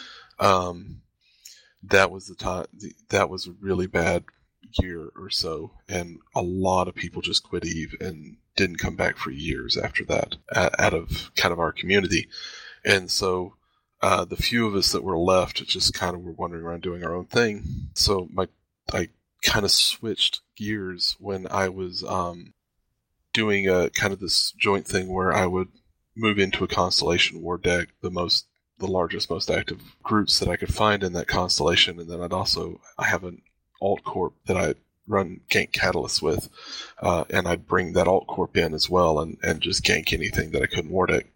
Um, that was the time. That was a really bad year or so, and a lot of people just quit Eve and didn't come back for years after that, out of kind of our community. And so uh, the few of us that were left just kind of were wandering around doing our own thing. So my I kind of switched gears when I was um, doing a kind of this joint thing where I would move into a Constellation war deck, the most, the largest, most active groups that I could find in that constellation, and then I'd also I have an alt corp that I run gank Catalyst with, uh, and I'd bring that alt corp in as well, and and just gank anything that I couldn't war deck.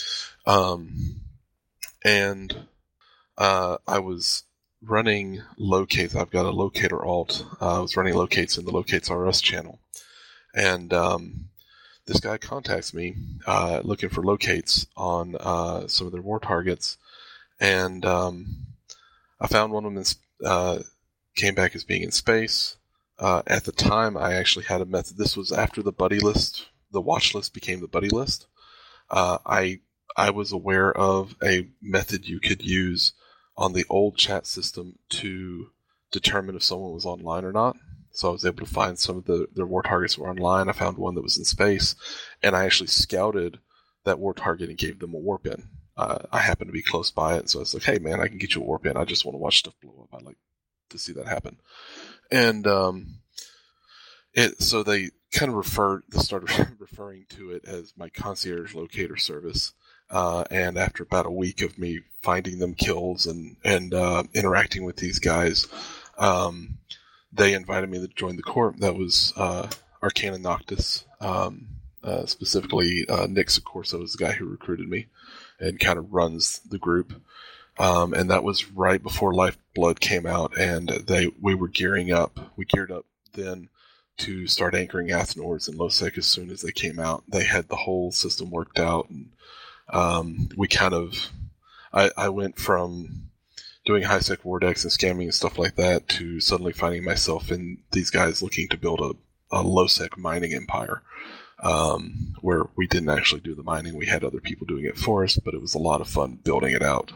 Um, and uh, I was running locates. I've got a locator alt. Uh, I was running locates in the Locates R Us channel. And um, this guy contacts me uh, looking for locates on uh, some of their war targets. And um, I found one of them in, uh, came back as being in space. Uh, at the time, I actually had a method. This was after the buddy list, the watch list became the buddy list. Uh, I I was aware of a method you could use on the old chat system to determine if someone was online or not. So I was able to find some of the their war targets were online. I found one that was in space, and I actually scouted that war target and gave them a warp in. Uh, I happened to be close by it, so I was like, hey man, I can get you a warp in. I just want to watch stuff blow up. I like to see that happen. And um, it so they kind of referred, they started referring to it as my concierge locator service. Uh, and after about a week of me finding them kills and, and uh, interacting with these guys, um, they invited me to join the corp. That was uh, Arcana Noctis. Um, uh, specifically, uh, Nick Sicorso is the guy who recruited me and kind of runs the group. Um, and that was right before Lifeblood came out, and they we were gearing up. We geared up then to start anchoring Athenors and Losec as soon as they came out. They had the whole system worked out, and um, we kind of, I, I went from doing high-sec war decks and scamming and stuff like that to suddenly finding myself in these guys looking to build a, a low-sec mining empire, um, where we didn't actually do the mining. We had other people doing it for us, but it was a lot of fun building it out.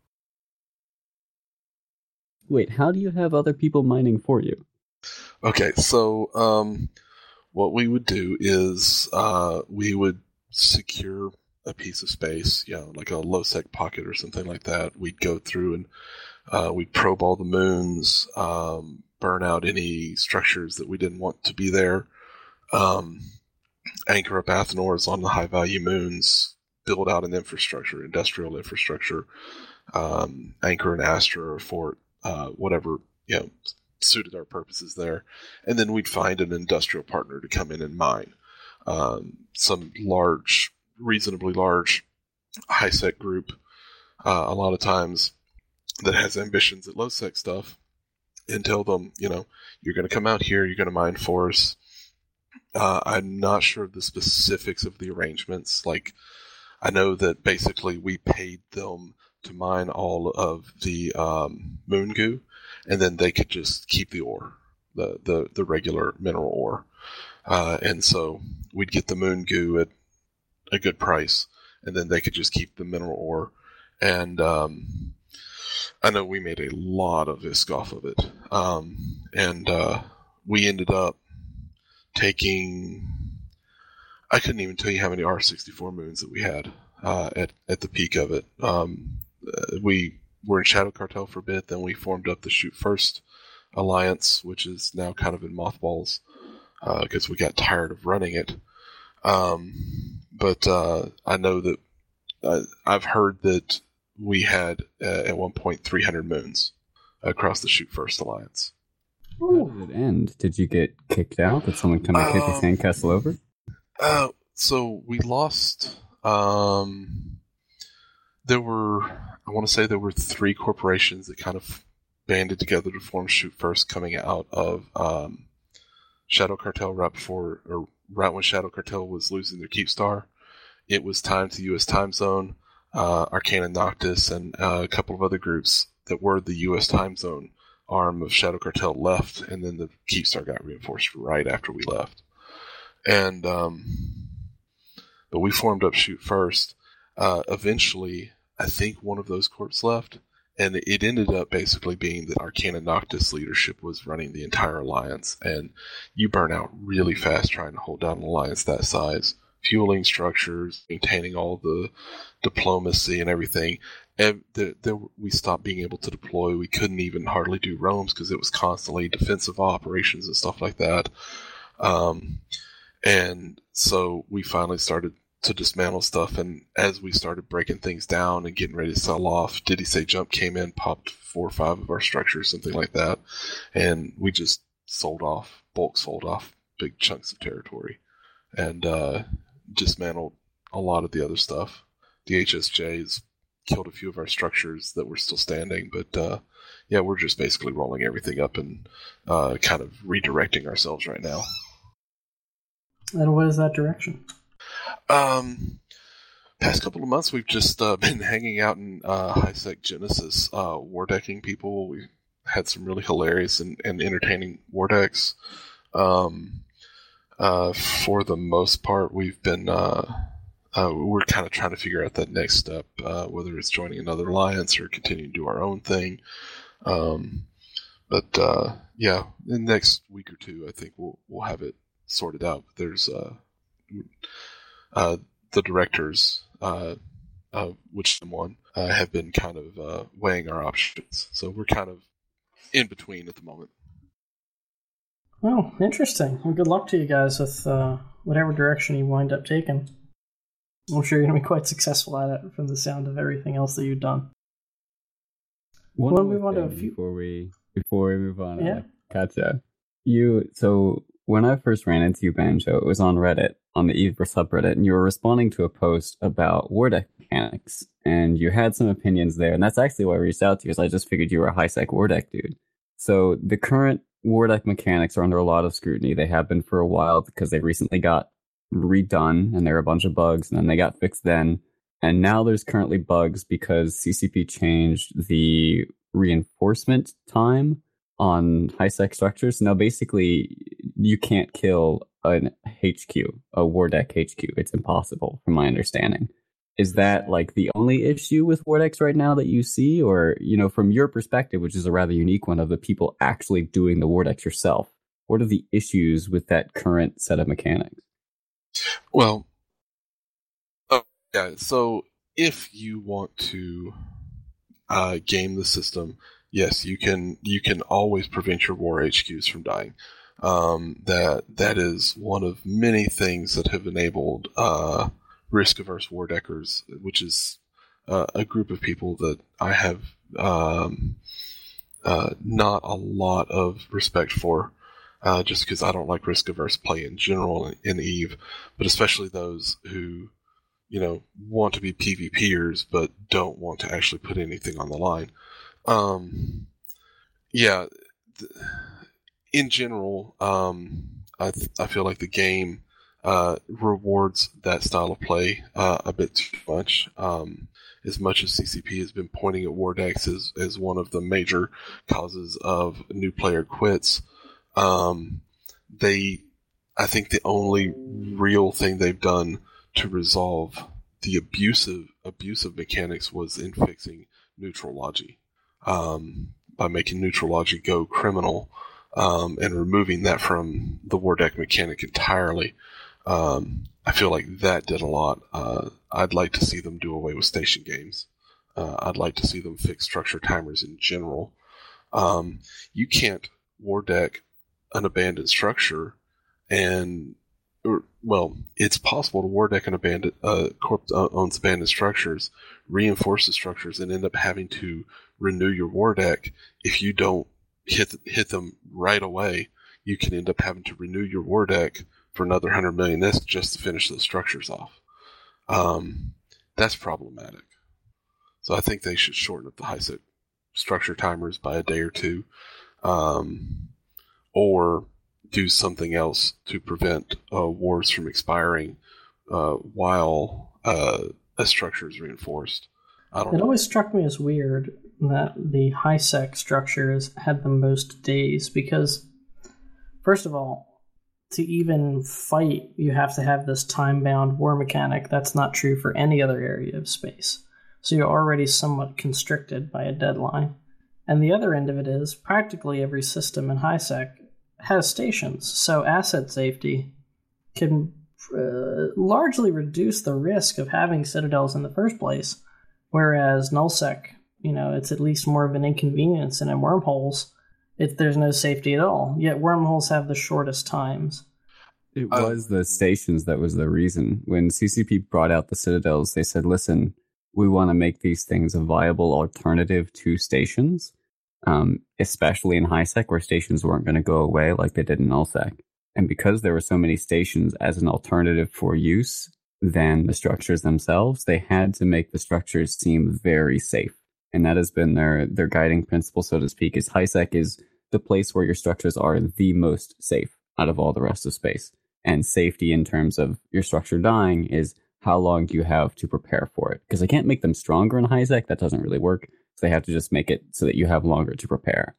Wait, how do you have other people mining for you? Okay, so um, what we would do is uh, we would secure a piece of space, you know, like a low-sec pocket or something like that. We'd go through and uh, we'd probe all the moons, um, burn out any structures that we didn't want to be there, um, anchor up Athenors on the high-value moons, build out an infrastructure, industrial infrastructure, um, anchor an Astra or a fort, uh, whatever, you know, suited our purposes there. And then we'd find an industrial partner to come in and mine. Um, some large, reasonably large high-sec group, uh, a lot of times that has ambitions at low-sec stuff, and tell them, you know, you're going to come out here, you're going to mine for us. Uh, I'm not sure of the specifics of the arrangements. Like, I know that basically we paid them to mine all of the um, moon goo, and then they could just keep the ore, the the, the regular mineral ore. Uh, and so we'd get the moon goo at a good price, and then they could just keep the mineral ore. And um, I know we made a lot of I S K off of it, um, and uh, we ended up taking. I couldn't even tell you how many R sixty-four moons that we had uh, at at the peak of it. Um, we were in Shadow Cartel for a bit, then we formed up the Shoot First Alliance, which is now kind of in mothballs because uh, we got tired of running it. Um, but uh, I know that uh, I've heard that we had uh, at one point three hundred moons across the Shoot First Alliance. How did it end? Did you get kicked out? Did someone come and kick the sandcastle over? Uh, so we lost. Um, there were, I want to say, there were three corporations that kind of banded together to form Shoot First, coming out of um, Shadow Cartel right before, or right when Shadow Cartel was losing their Keepstar. It was time to U S time zone. Uh, Arcana Noctis and uh, a couple of other groups that were the U S time zone arm of Shadow Cartel left, and then the Keepstar got reinforced right after we left. And um, but we formed up Shoot First. Uh, eventually, I think one of those corps left, and it ended up basically being that Arcana Noctis leadership was running the entire alliance, and you burn out really fast trying to hold down an alliance that size. Fueling structures, maintaining all the diplomacy and everything. And the, the, we stopped being able to deploy. We couldn't even hardly do roams because it was constantly defensive operations and stuff like that. Um, and so we finally started to dismantle stuff. And as we started breaking things down and getting ready to sell off, Did He Say Jump came in, popped four or five of our structures, something like that. And we just sold off, bulk sold off big chunks of territory. And uh, dismantled a lot of the other stuff. The H S Js killed a few of our structures that were still standing, but uh, yeah, we're just basically rolling everything up and uh, kind of redirecting ourselves right now. And what is that direction? Um, past couple of months, we've just uh, been hanging out in uh, HiSec Genesis, uh, war decking people. We had some really hilarious and, and entertaining war decks. Um, uh, for the most part, we've been uh, uh, we're kind of trying to figure out that next step, uh, whether it's joining another alliance or continuing to do our own thing. Um, but uh, yeah, in the next week or two, I think we'll we'll have it sorted out. There's uh, uh, the directors, uh, uh, which someone uh, have been kind of uh, weighing our options, so we're kind of in between at the moment. Oh, interesting. Well, good luck to you guys with uh, whatever direction you wind up taking. I'm sure you're going to be quite successful at it from the sound of everything else that you've done. One We'll more move on to a thing few- before we before we move on. Yeah. Uh, Gotcha. You so when I first ran into you, Banjo, it was on Reddit, on the Eve subreddit, and you were responding to a post about war deck mechanics, and you had some opinions there, and that's actually why I reached out to you, because I just figured you were a HiSec war deck dude. So the current war deck mechanics are under a lot of scrutiny. They have been for a while because they recently got redone, and there were a bunch of bugs, and then they got fixed then. And now there's currently bugs because C C P changed the reinforcement time on HiSec structures. Now, basically, you can't kill an H Q, a war deck H Q. It's impossible, from my understanding. Is that like the only issue with war decks right now that you see? Or, you know, from your perspective, which is a rather unique one of the people actually doing the war decks yourself, what are the issues with that current set of mechanics? Well, uh, yeah, so if you want to uh, game the system, yes, you can you can always prevent your war H Qs from dying. Um, that that is one of many things that have enabled uh, risk-averse war deckers, which is uh, a group of people that I have um, uh, not a lot of respect for. Uh, just because I don't like risk-averse play in general in, in EVE, but especially those who, you know, want to be PvPers but don't want to actually put anything on the line. Um, yeah, th- in general, um, I th- I feel like the game uh, rewards that style of play uh, a bit too much. Um, as much as C C P has been pointing at war decks as, as one of the major causes of new player quits, Um, they, I think the only real thing they've done to resolve the abusive abusive mechanics was in fixing neutral logi, um, by making neutral logi go criminal, um, and removing that from the war deck mechanic entirely. Um, I feel like that did a lot. Uh, I'd like to see them do away with station games. Uh, I'd like to see them fix structure timers in general. Um, you can't war deck an abandoned structure and, or, well, it's possible to war deck an abandoned, uh, corp owns abandoned structures, reinforce the structures, and end up having to renew your war deck. If you don't hit, hit them right away, you can end up having to renew your war deck for another one hundred million discs just to finish those structures off. Um, that's problematic. So I think they should shorten up the high-sec structure timers by a day or two, um, or do something else to prevent uh, wars from expiring uh, while uh, a structure is reinforced. I don't it know. always struck me as weird that the high-sec structures had the most days because, first of all, to even fight, you have to have this time-bound war mechanic. That's not true for any other area of space. So you're already somewhat constricted by a deadline. And the other end of it is, practically every system in HiSec has stations, so asset safety can uh, largely reduce the risk of having citadels in the first place, whereas nullsec, you know, it's at least more of an inconvenience, and in wormholes, it, there's no safety at all. Yet wormholes have the shortest times. It was the stations that was the reason. When C C P brought out the citadels, they said, listen, we want to make these things a viable alternative to stations, um, especially in HiSec where stations weren't going to go away like they did in nullsec. And because there were so many stations as an alternative for use than the structures themselves, they had to make the structures seem very safe. And that has been their, their guiding principle, so to speak, is HiSec is the place where your structures are the most safe out of all the rest of space. And safety in terms of your structure dying is how long do you have to prepare for it? Because they can't make them stronger in HiSec. That doesn't really work. So they have to just make it so that you have longer to prepare.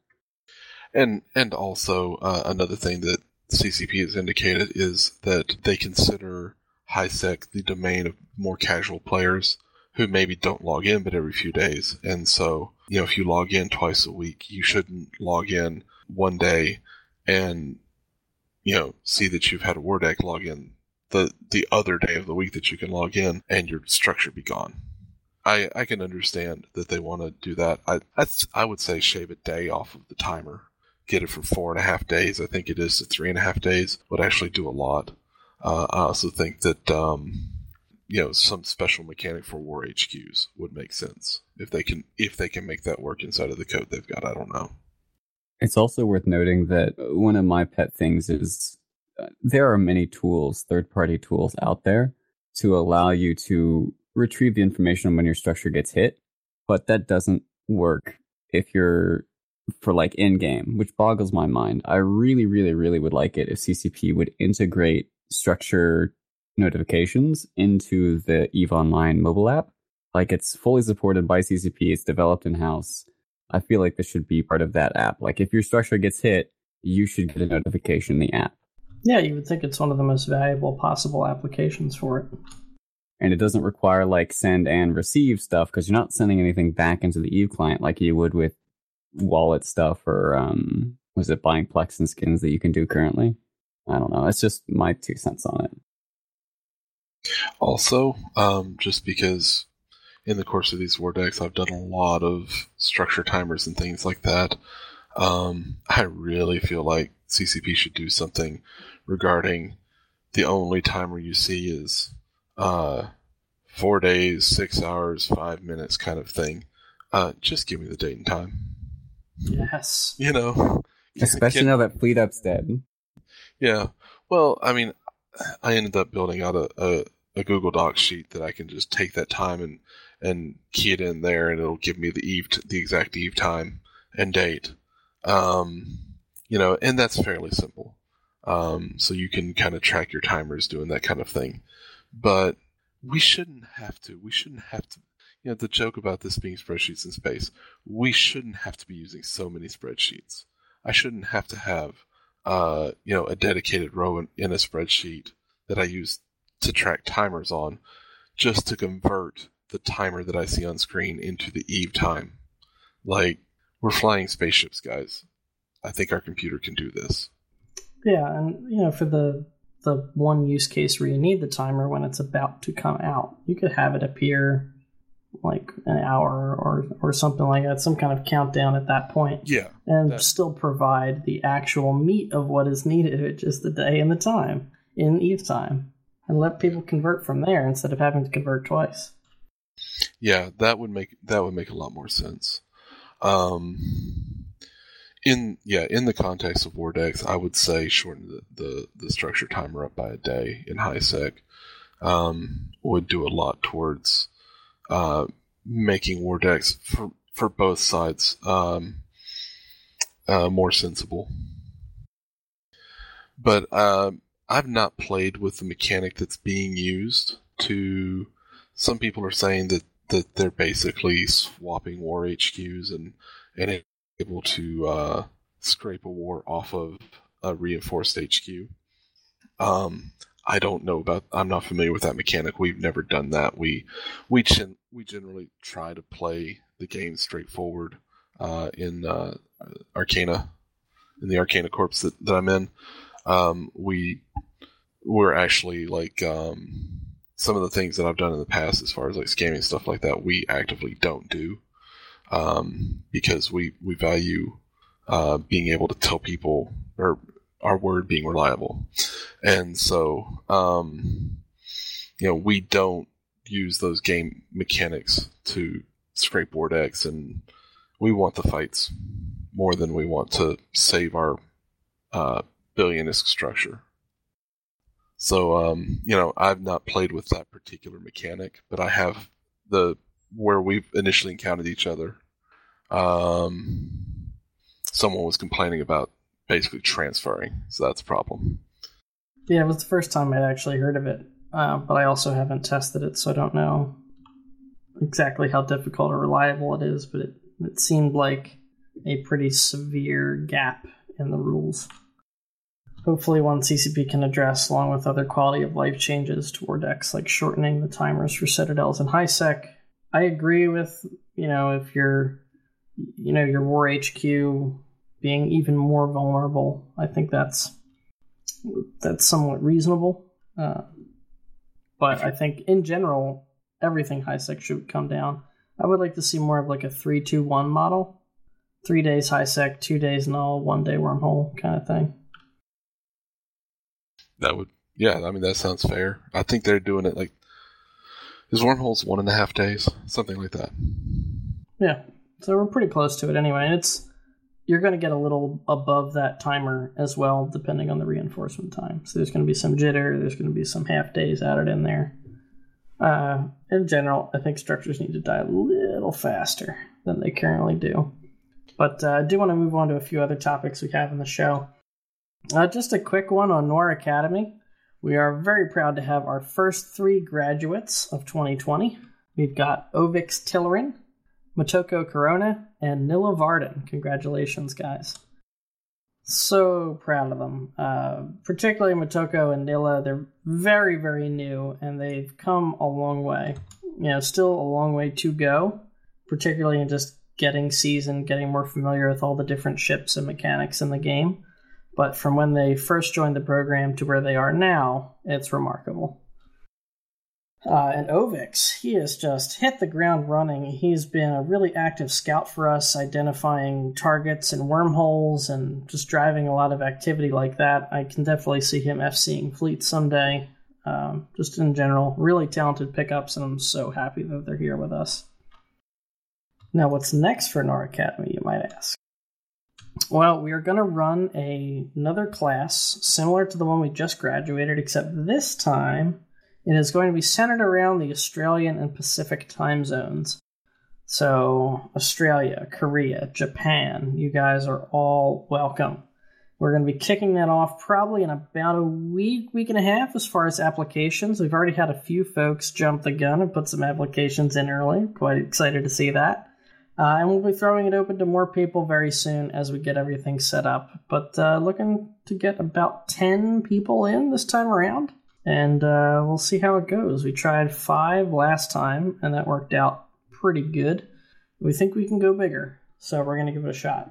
And and also uh, another thing that C C P has indicated is that they consider HiSec the domain of more casual players who maybe don't log in but every few days. And so, you know, if you log in twice a week, you shouldn't log in one day and, you know, see that you've had a war deck log in the the other day of the week that you can log in and your structure be gone. I, I can understand that they want to do that. I I, I would say shave a day off of the timer. Get it from four and a half days, I think it is, to three and a half days would actually do a lot. Uh, I also think that, um, you know, some special mechanic for war H Qs would make sense. If they can if they can make that work inside of the code they've got, I don't know. It's also worth noting that one of my pet things is uh, there are many tools, third-party tools out there to allow you to retrieve the information when your structure gets hit, but that doesn't work if you're for like in-game, which boggles my mind. I really, really, really would like it if C C P would integrate structure notifications into the EVE Online mobile app. Like, it's fully supported by C C P, it's developed in-house. I feel like this should be part of that app. Like, if your structure gets hit, you should get a notification in the app. Yeah, you would think it's one of the most valuable possible applications for it. And it doesn't require, like, send and receive stuff, because you're not sending anything back into the EVE client like you would with wallet stuff or, um, was it buying Plex and skins that you can do currently? I don't know. It's just my two cents on it. Also, um, just because in the course of these war decks, I've done a lot of structure timers and things like that. Um, I really feel like C C P should do something regarding the only timer you see is uh, four days, six hours, five minutes kind of thing. Uh, just give me the date and time. Yes. You know? Especially Can, now that Fleet Up's dead. Yeah. Well, I mean, I ended up building out a, a, a Google Docs sheet that I can just take that time and, and key it in there, and it'll give me the Eve, t- the exact Eve time and date. Um, you know, and that's fairly simple. Um, so you can kind of track your timers doing that kind of thing. But we shouldn't have to. We shouldn't have to. You know, the joke about this being spreadsheets in space, we shouldn't have to be using so many spreadsheets. I shouldn't have to have, uh, you know, a dedicated row in, in a spreadsheet that I use to track timers on, just to convert the timer that I see on screen into the Eve time. Like, we're flying spaceships, guys. I think our computer can do this. Yeah, and you know, for the the one use case where you need the timer when it's about to come out, you could have it appear like an hour or or something like that, some kind of countdown at that point. Yeah. And that... still provide the actual meat of what is needed, which is the day and the time in Eve time. And let people convert from there instead of having to convert twice. Yeah, that would make that would make a lot more sense. Um in yeah, in the context of Wardex, I would say shorten the, the, the structure timer up by a day in HiSec. Um would do a lot towards Uh, making Wardex for for both sides um, uh, more sensible. But uh, I've not played with the mechanic that's being used to. Some people are saying that, that they're basically swapping war H Qs and and able to uh, scrape a war off of a reinforced H Q. Um, I don't know about. I'm not familiar with that mechanic. We've never done that. We we gen, we generally try to play the game straightforward uh, in uh, Arcana, in the Arcana Corps that, that I'm in. Um, we we're actually like um, some of the things that I've done in the past, as far as like scamming stuff like that. We actively don't do um, because we we value uh, being able to tell people or our word being reliable. And so, um, you know, we don't use those game mechanics to scrape Wardex, and we want the fights more than we want to save our uh, billionisk structure. So, um, you know, I've not played with that particular mechanic, but I have the where we've initially encountered each other. Um, someone was complaining about basically transferring, so that's a problem. Yeah, it was the first time I'd actually heard of it, uh, but I also haven't tested it, so I don't know exactly how difficult or reliable it is, but it, it seemed like a pretty severe gap in the rules. Hopefully one C C P can address, along with other quality of life changes to Wardex, like shortening the timers for Citadels and HiSec. I agree with, you know, if you're, you know, your War H Q being even more vulnerable, I think that's that's somewhat reasonable. Uh, but I think in general, everything HiSec should come down. I would like to see more of like a three two one model. Three days HiSec, two days null, one day wormhole kind of thing. That would, yeah, I mean, that sounds fair. I think they're doing it like, is wormholes one and a half days? Something like that. Yeah, so we're pretty close to it anyway. It's You're going to get a little above that timer as well, depending on the reinforcement time. So there's going to be some jitter, there's going to be some half days added in there. Uh, in general, I think structures need to die a little faster than they currently do. But uh, I do want to move on to a few other topics we have in the show. Uh, just a quick one on Noir Academy. We are very proud to have our first three graduates of twenty twenty. We've got Ovix Tillerin, Motoko Corona, and Nilla Varden. Congratulations, guys. So proud of them. Uh, particularly Motoko and Nilla. They're very, very new, and they've come a long way. You know, still a long way to go, particularly in just getting seasoned, getting more familiar with all the different ships and mechanics in the game. But from when they first joined the program to where they are now, it's remarkable. Uh, and Ovix, he has just hit the ground running. He's been a really active scout for us, identifying targets and wormholes and just driving a lot of activity like that. I can definitely see him FCing fleets someday. Um, just in general, really talented pickups, and I'm so happy that they're here with us. Now, what's next for Noir Academy, you might ask? Well, we are going to run a, another class similar to the one we just graduated, except this time it is going to be centered around the Australian and Pacific time zones. So, Australia, Korea, Japan, you guys are all welcome. We're going to be kicking that off probably in about a week, week and a half as far as applications. We've already had a few folks jump the gun and put some applications in early. Quite excited to see that. Uh, and we'll be throwing it open to more people very soon as we get everything set up. But uh, looking to get about ten people in this time around. and uh, we'll see how it goes. We tried five last time, and that worked out pretty good. We think we can go bigger, so we're going to give it a shot.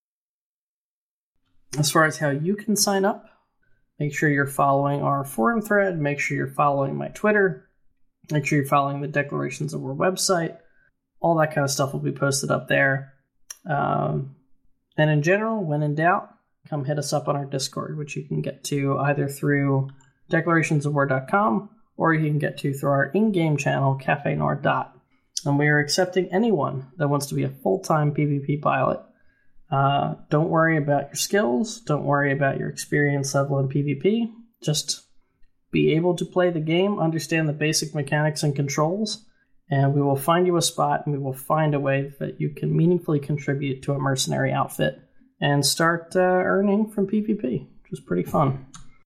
As far as how you can sign up, make sure you're following our forum thread, make sure you're following my Twitter, make sure you're following the Declarations of War website. All that kind of stuff will be posted up there. Um, and in general, when in doubt, come hit us up on our Discord, which you can get to either through declarations of war dot com or you can get to through our in-game channel, Cafe Noir Dot. And we are accepting anyone that wants to be a full-time PvP pilot. Uh, don't worry about your skills. Don't worry about your experience level in PvP. Just be able to play the game, understand the basic mechanics and controls, and we will find you a spot and we will find a way that you can meaningfully contribute to a mercenary outfit and start uh, earning from PvP, which is pretty fun.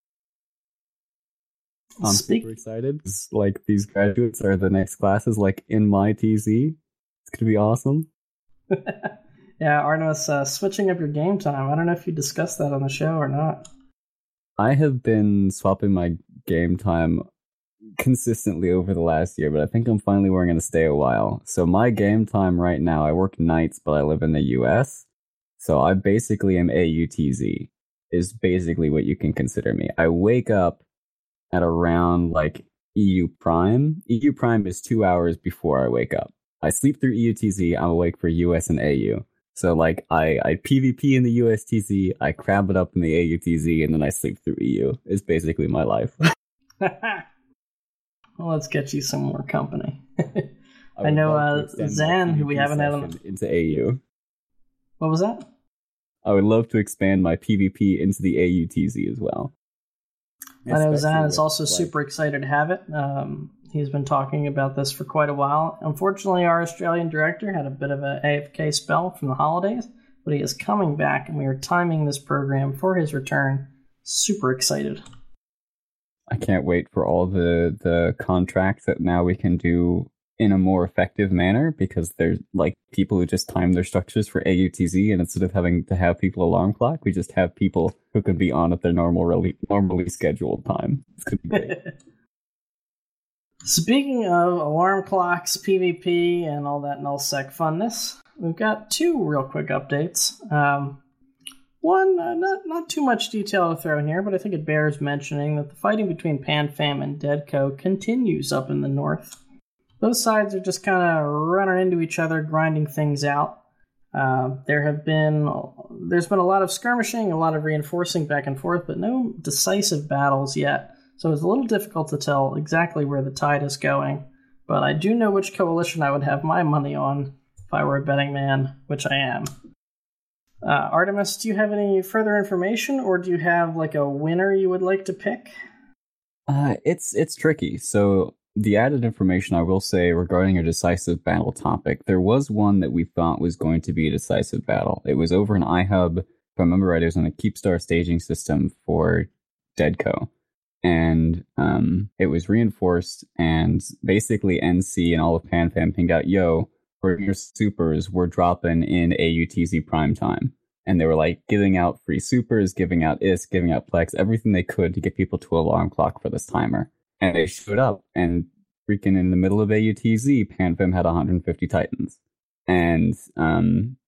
I'm Speak- super excited. It's like, these graduates are the next classes, like, in my T Z. It's going to be awesome. Yeah, Artemis, uh, switching up your game time. I don't know if you discussed that on the show or not. I have been swapping my game time consistently over the last year, but I think I'm finally going to stay a while. So my game time right now, I work nights, but I live in the U S. So I basically am A U T Z, is basically what you can consider me. I wake up at around like E U Prime. E U Prime is two hours before I wake up. I sleep through E U T Z, I'm awake for U S and A U. So like I, I PvP in the U S T Z, I crab it up in the A U T Z, and then I sleep through E U. It's basically my life. Well, let's get you some more company. I, I know uh, Zan, who we haven't had on into A U. What was that? I would love to expand my PvP into the A U T Z as well. I know Especially Zan is with, also like, super excited to have it. Um, he's been talking about this for quite a while. Unfortunately, our Australian director had a bit of an A F K spell from the holidays, but he is coming back, and we are timing this program for his return. Super excited. I can't wait for all the, the contracts that now we can do in a more effective manner, because there's like people who just time their structures for A U T Z, and instead of having to have people alarm clock, we just have people who can be on at their normal, really, normally scheduled time. It's gonna be great. Speaking of alarm clocks, PvP, and all that nullsec funness, we've got two real quick updates. Um, one, uh, not not too much detail to throw in here, but I think it bears mentioning that the fighting between PanFam and Deadco continues up in the north. Both sides are just kind of running into each other, grinding things out. Uh, there have been, there's been a lot of skirmishing, a lot of reinforcing back and forth, but no decisive battles yet. So it's a little difficult to tell exactly where the tide is going. But I do know which coalition I would have my money on if I were a betting man, which I am. Uh, Artemis, do you have any further information, or do you have like a winner you would like to pick? Uh, it's it's tricky. So the added information I will say regarding a decisive battle topic, there was one that we thought was going to be a decisive battle. It was over in iHub. If I remember right, it was on a Keepstar staging system for Deadco. And um, it was reinforced, and basically N C and all of PanFam pinged out, yo, for your supers, we're dropping in A U T Z prime time. And they were like giving out free supers, giving out I S, giving out Plex, everything they could to get people to alarm clock for this timer. And they showed up, and freaking in the middle of A U T Z, PanFam had one hundred fifty Titans. And um,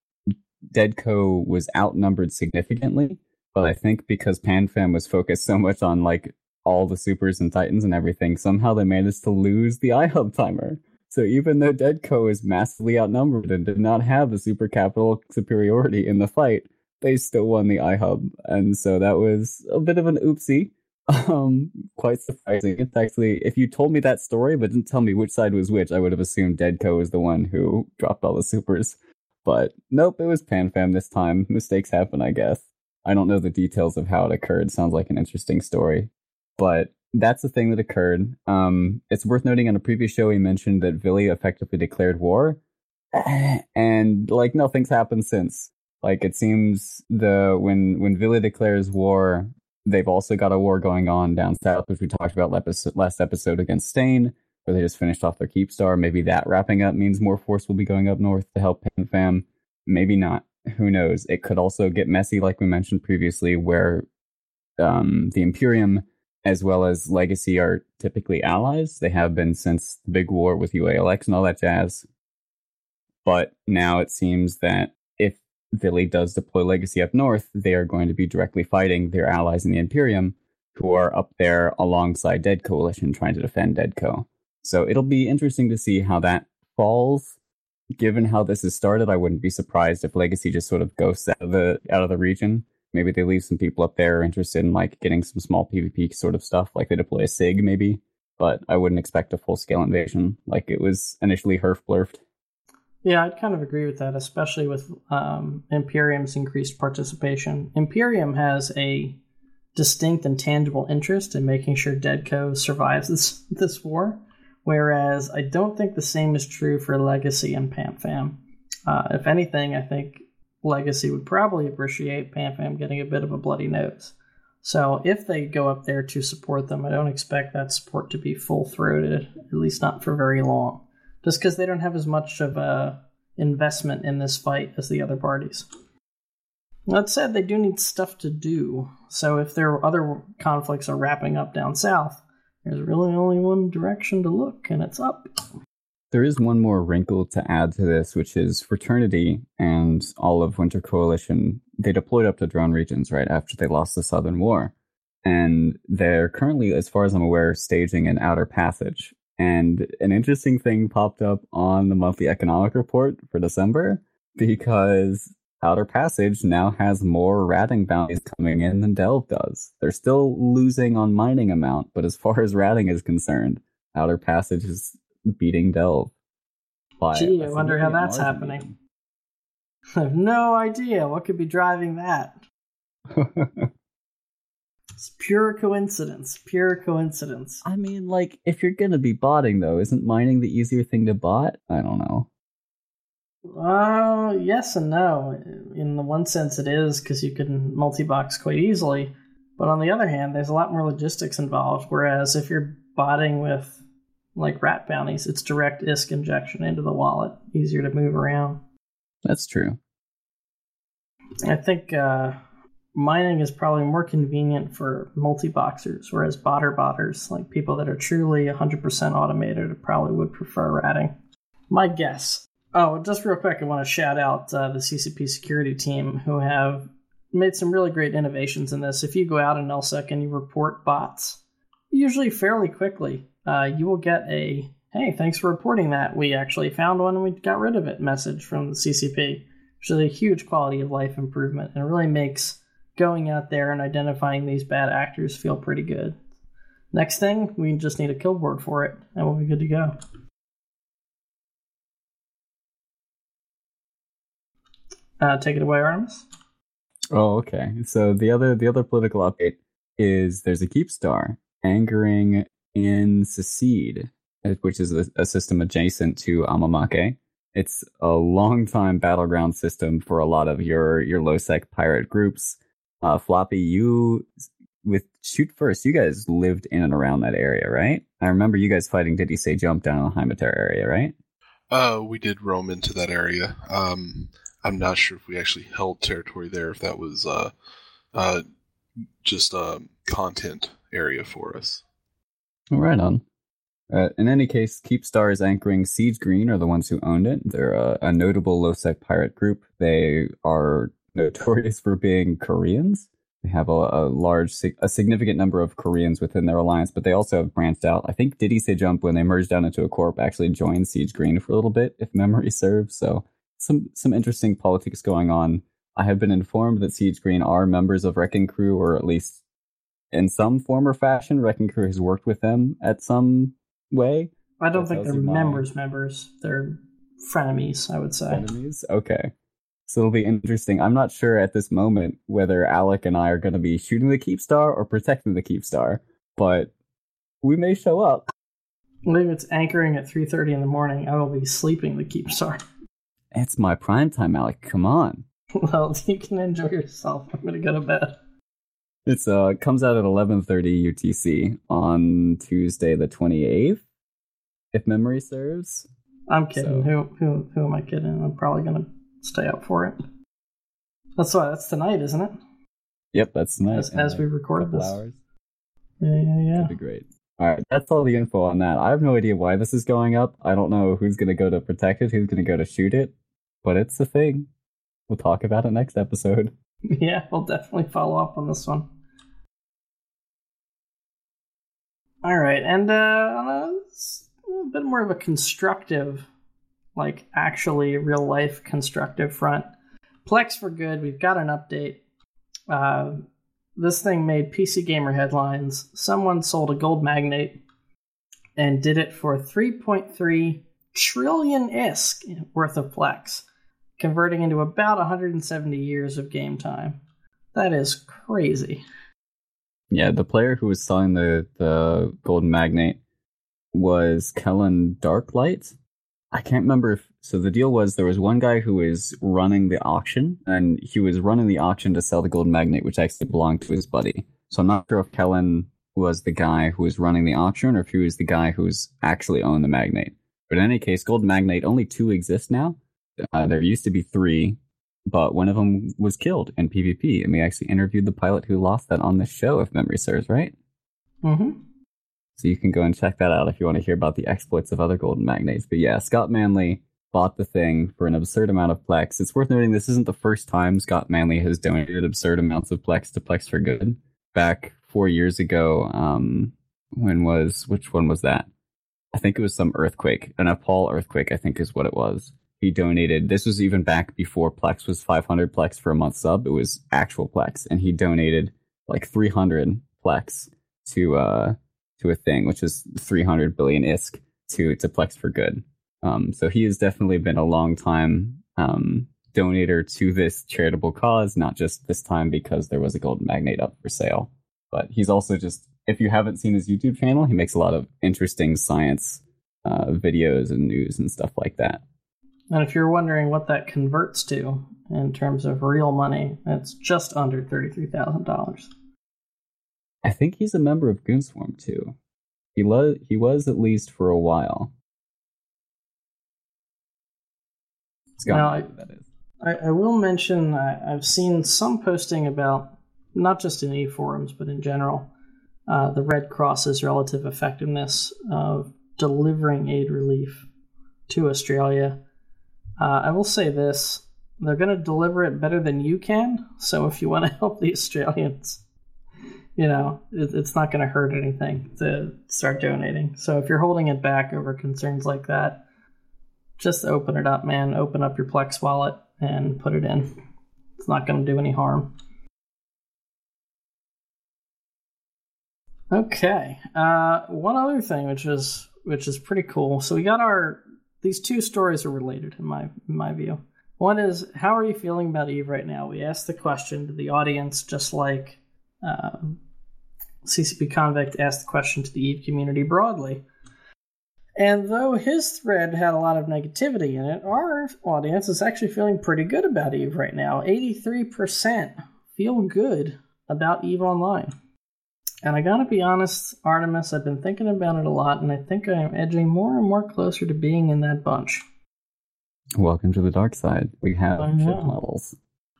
Deadco was outnumbered significantly, but I think because PanFam was focused so much on like all the supers and Titans and everything, somehow they managed to lose the iHub timer. So even though Deadco is massively outnumbered and did not have the super capital superiority in the fight, they still won the iHub. And so that was a bit of an oopsie. Um, quite surprising. It's actually, if you told me that story but didn't tell me which side was which, I would have assumed Deadco was the one who dropped all the supers. But nope, it was PanFam this time. Mistakes happen, I guess. I don't know the details of how it occurred. Sounds like an interesting story. But that's the thing that occurred. Um, it's worth noting on a previous show we mentioned that Vili effectively declared war. And like nothing's happened since. Like it seems the when when Vili declares war, they've also got a war going on down south, which we talked about last episode against Stain, where they just finished off their Keepstar. Maybe that wrapping up means more force will be going up north to help PanFam. Maybe not. Who knows? It could also get messy, like we mentioned previously, where um, the Imperium as well as Legacy are typically allies. They have been since the big war with U A L X and all that jazz. But now it seems that if Vili does deploy Legacy up north, they are going to be directly fighting their allies in the Imperium, who are up there alongside Dead Coalition trying to defend Deadco. So it'll be interesting to see how that falls. Given how this has started, I wouldn't be surprised if Legacy just sort of ghosts out of the out of the region. Maybe they leave some people up there interested in like getting some small PvP sort of stuff, like they deploy a SIG maybe. But I wouldn't expect a full-scale invasion like it was initially herf-blurfed. Yeah, I'd kind of agree with that, especially with um, Imperium's increased participation. Imperium has a distinct and tangible interest in making sure Deadco survives this this war, whereas I don't think the same is true for Legacy and PamFam. Uh, if anything, I think Legacy would probably appreciate PamFam getting a bit of a bloody nose. So if they go up there to support them, I don't expect that support to be full-throated, at least not for very long, just because they don't have as much of a investment in this fight as the other parties. That said, they do need stuff to do, so if their other conflicts are wrapping up down south, there's really only one direction to look, and it's up. There is one more wrinkle to add to this, which is Fraternity and all of Winter Coalition. They deployed up to drone regions right after they lost the Southern War. And they're currently, as far as I'm aware, staging an Outer Passage. And an interesting thing popped up on the monthly economic report for December, because Outer Passage now has more ratting bounties coming in than Delve does. They're still losing on mining amount, but as far as ratting is concerned, Outer Passage is beating Delve. Gee, I wonder how that's happening. I have no idea what could be driving that. It's pure coincidence. Pure coincidence. I mean, like, if you're gonna be botting, though, isn't mining the easier thing to bot? I don't know. Uh, yes and no. In the one sense it is, because you can multi-box quite easily. But on the other hand, there's a lot more logistics involved, whereas if you're botting with, like, rat bounties, it's direct I S K injection into the wallet. Easier to move around. That's true. I think uh, mining is probably more convenient for multi-boxers, whereas botter-botters, like people that are truly one hundred percent automated, probably would prefer ratting. My guess. Oh, just real quick, I want to shout out uh, the C C P security team, who have made some really great innovations in this. If you go out in NullSec and you report bots, usually fairly quickly, uh, you will get a, hey, thanks for reporting that. We actually found one and we got rid of it message from the C C P, which is a huge quality of life improvement, and it really makes going out there and identifying these bad actors feel pretty good. Next thing, we just need a kill board for it, and we'll be good to go. Uh, take it away, Artemis. Oh, okay. So the other the other political update is there's a Keepstar anchoring in Secede, which is a, a system adjacent to Amamake. It's a long-time battleground system for a lot of your your low-sec pirate groups. Uh, Floppy, you with Shoot First, you guys lived in and around that area, right? I remember you guys fighting Did He Say Jump down in the Heimater area, right? Uh, we did roam into that area. Um, I'm not sure if we actually held territory there, if that was uh, uh, just a content area for us. Right on. Uh, in any case, Keepstar is anchoring Siege Green are the ones who owned it. They're a, a notable low-sec pirate group. They are notorious for being Koreans. They have a, a large, a significant number of Koreans within their alliance, but they also have branched out. I think Did He Say Jump, when they merged down into a corp, actually joined Siege Green for a little bit, if memory serves. So some some interesting politics going on. I have been informed that Siege Green are members of Wrecking Crew, or at least in some form or fashion, Wrecking Crew has worked with them at some way. I don't That think tells they're you my- members members. They're frenemies, I would say. Enemies? Okay. So it'll be interesting. I'm not sure at this moment whether Alec and I are going to be shooting the Keepstar or protecting the Keepstar, but we may show up. Maybe it's anchoring at three thirty in the morning. I will be sleeping the Keepstar. It's my prime time, Alec. Come on. Well, you can enjoy yourself. I'm going to go to bed. It's uh it comes out at eleven thirty U T C on Tuesday the twenty-eighth, if memory serves. I'm kidding. So- Who who who am I kidding? I'm probably going to stay up for it. That's why. That's tonight, isn't it? Yep, that's nice. As, as we record this. Hours. Yeah, yeah, yeah. That'd be great. All right, that's all the info on that. I have no idea why this is going up. I don't know who's going to go to protect it, who's going to go to shoot it, but it's a thing. We'll talk about it next episode. Yeah, we'll definitely follow up on this one. All right, and uh, on a, a bit more of a constructive, like actually real life constructive front, Plex for Good. We've got an update. Uh, this thing made P C Gamer headlines. Someone sold a gold magnate and did it for three point three trillion I S K worth of Plex, converting into about one hundred seventy years of game time. That is crazy. Yeah, the player who was selling the, the golden magnate was Kellen Darklight. I can't remember if... So the deal was there was one guy who was running the auction, and he was running the auction to sell the golden magnate, which actually belonged to his buddy. So I'm not sure if Kellen was the guy who was running the auction or if he was the guy who's actually owned the magnate. But in any case, golden magnate, only two exist now. Uh, there used to be three, but one of them was killed in PvP, and we actually interviewed the pilot who lost that on this show, if memory serves, right? Mm-hmm. So you can go and check that out if you want to hear about the exploits of other golden magnates. But yeah, Scott Manley bought the thing for an absurd amount of Plex. It's worth noting this isn't the first time Scott Manley has donated absurd amounts of Plex to Plex for Good. Back four years ago, um, when was, which one was that? I think it was some earthquake, a Nepal earthquake, I think is what it was. He donated, this was even back before Plex was five hundred Plex for a month sub. It was actual Plex, and he donated like three hundred Plex to uh to a thing, which is three hundred billion I S K to, to Plex for Good. Um, so he has definitely been a long time um, donator to this charitable cause, not just this time because there was a golden magnate up for sale. But he's also just, if you haven't seen his YouTube channel, he makes a lot of interesting science uh, videos and news and stuff like that. And if you're wondering what that converts to in terms of real money, it's just under thirty-three thousand dollars. I think he's a member of Goonswarm too. He, lo- he was at least for a while. Now, I, that is. I, I will mention I, I've seen some posting about, not just in e-forums, but in general, uh, the Red Cross's relative effectiveness of delivering aid relief to Australia. Uh, I will say this, they're going to deliver it better than you can, so if you want to help the Australians, you know, it, it's not going to hurt anything to start donating. So if you're holding it back over concerns like that, just open it up, man. Open up your Plex wallet and put it in. It's not going to do any harm. Okay. Uh, one other thing, which is which is pretty cool. So we got our these two stories are related in my in my view. One is, how are you feeling about EVE right now? We asked the question to the audience, just like uh, C C P Convict asked the question to the EVE community broadly. And though his thread had a lot of negativity in it, our audience is actually feeling pretty good about EVE right now. eighty-three percent feel good about EVE Online. And I gotta be honest, Artemis, I've been thinking about it a lot, and I think I am edging more and more closer to being in that bunch. Welcome to the dark side. We have ship models.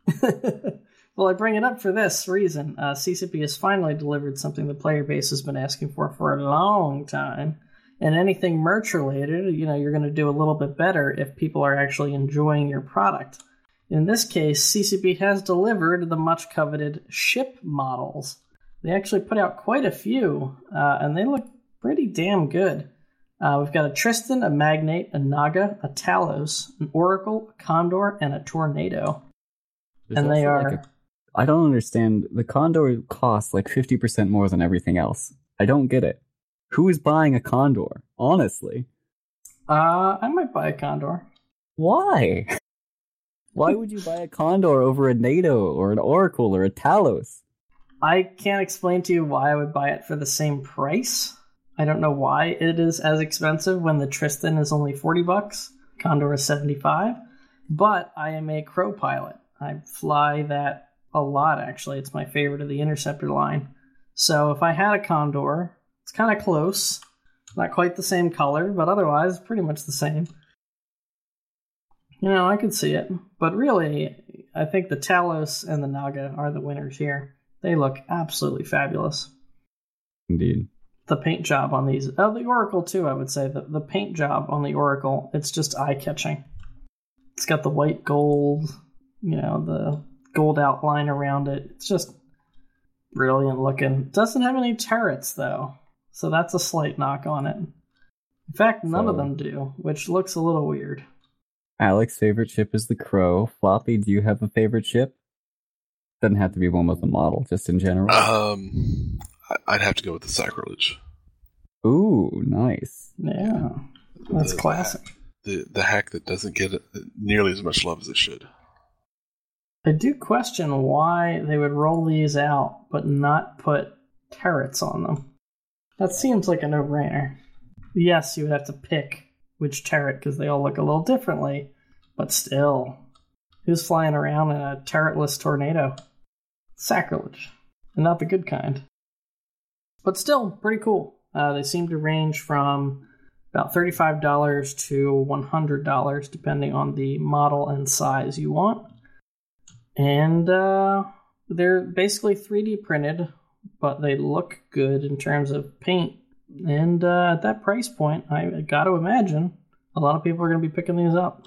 Well, I bring it up for this reason. Uh, C C P has finally delivered something the player base has been asking for for a long time. And anything merch related, you know, you're going to do a little bit better if people are actually enjoying your product. In this case, C C P has delivered the much coveted ship models. They actually put out quite a few, uh, and they look pretty damn good. Uh, we've got a Tristan, a Magnate, a Naga, a Talos, an Oracle, a Condor, and a Tornado. There's and they are... Like a, I don't understand. The Condor costs like fifty percent more than everything else. I don't get it. Who is buying a Condor? Honestly. Uh, I might buy a Condor. Why? Why would you buy a Condor over a NATO or an Oracle or a Talos? I can't explain to you why I would buy it for the same price. I don't know why it is as expensive when the Tristan is only forty bucks. Condor is seventy-five. But I am a Crow pilot. I fly that a lot, actually. It's my favorite of the Interceptor line. So if I had a Condor, it's kind of close. Not quite the same color, but otherwise pretty much the same. You know, I could see it. But really, I think the Talos and the Naga are the winners here. They look absolutely fabulous. Indeed. The paint job on these, oh, the Oracle too, I would say. The, the paint job on the Oracle, it's just eye-catching. It's got the white gold, you know, the gold outline around it. It's just brilliant looking. It doesn't have any turrets, though, so that's a slight knock on it. In fact, none So, of them do, which looks a little weird. Alex's favorite ship is the Crow. Floppy, do you have a favorite ship? Doesn't have to be one with a model, just in general. Um, I- I'd have to go with the Sacrilege. Ooh, nice. Yeah, that's The- classic. The the hack that doesn't get nearly as much love as it should. I do question why they would roll these out, but not put turrets on them. That seems like a no-brainer. Yes, you would have to pick which turret, because they all look a little differently, but still. Who's flying around in a turretless tornado? Sacrilege. And not the good kind. But still, pretty cool. Uh, they seem to range from about thirty-five dollars to one hundred dollars, depending on the model and size you want. And uh, they're basically three D printed, but they look good in terms of paint. And uh, at that price point, I got to imagine a lot of people are going to be picking these up.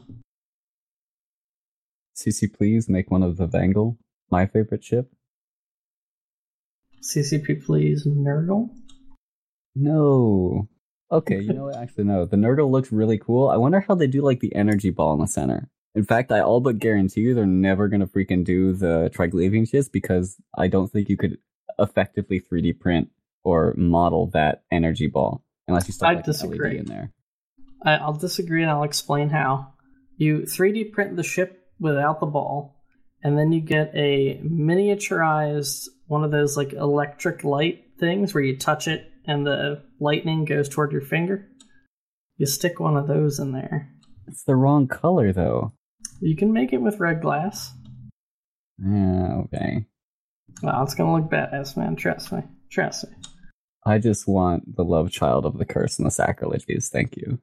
C C, please make one of the Vangle, my favorite ship. C C P, please, Nurgle. No. Okay, you know what? Actually, no. The Nurgle looks really cool. I wonder how they do like the energy ball in the center. In fact, I all but guarantee you they're never going to freaking do the Triglavian ships because I don't think you could effectively three D print or model that energy ball unless you stuck I like an L E disagree. D in there. I, I'll disagree, and I'll explain how. You three D print the ship without the ball, and then you get a miniaturized one of those like electric light things where you touch it and the lightning goes toward your finger. You stick one of those in there. It's the wrong color, though. You can make it with red glass. Yeah, okay. Wow, it's gonna look badass, man. Trust me. Trust me. I just want the love child of the curse and the sacrileges. Thank you.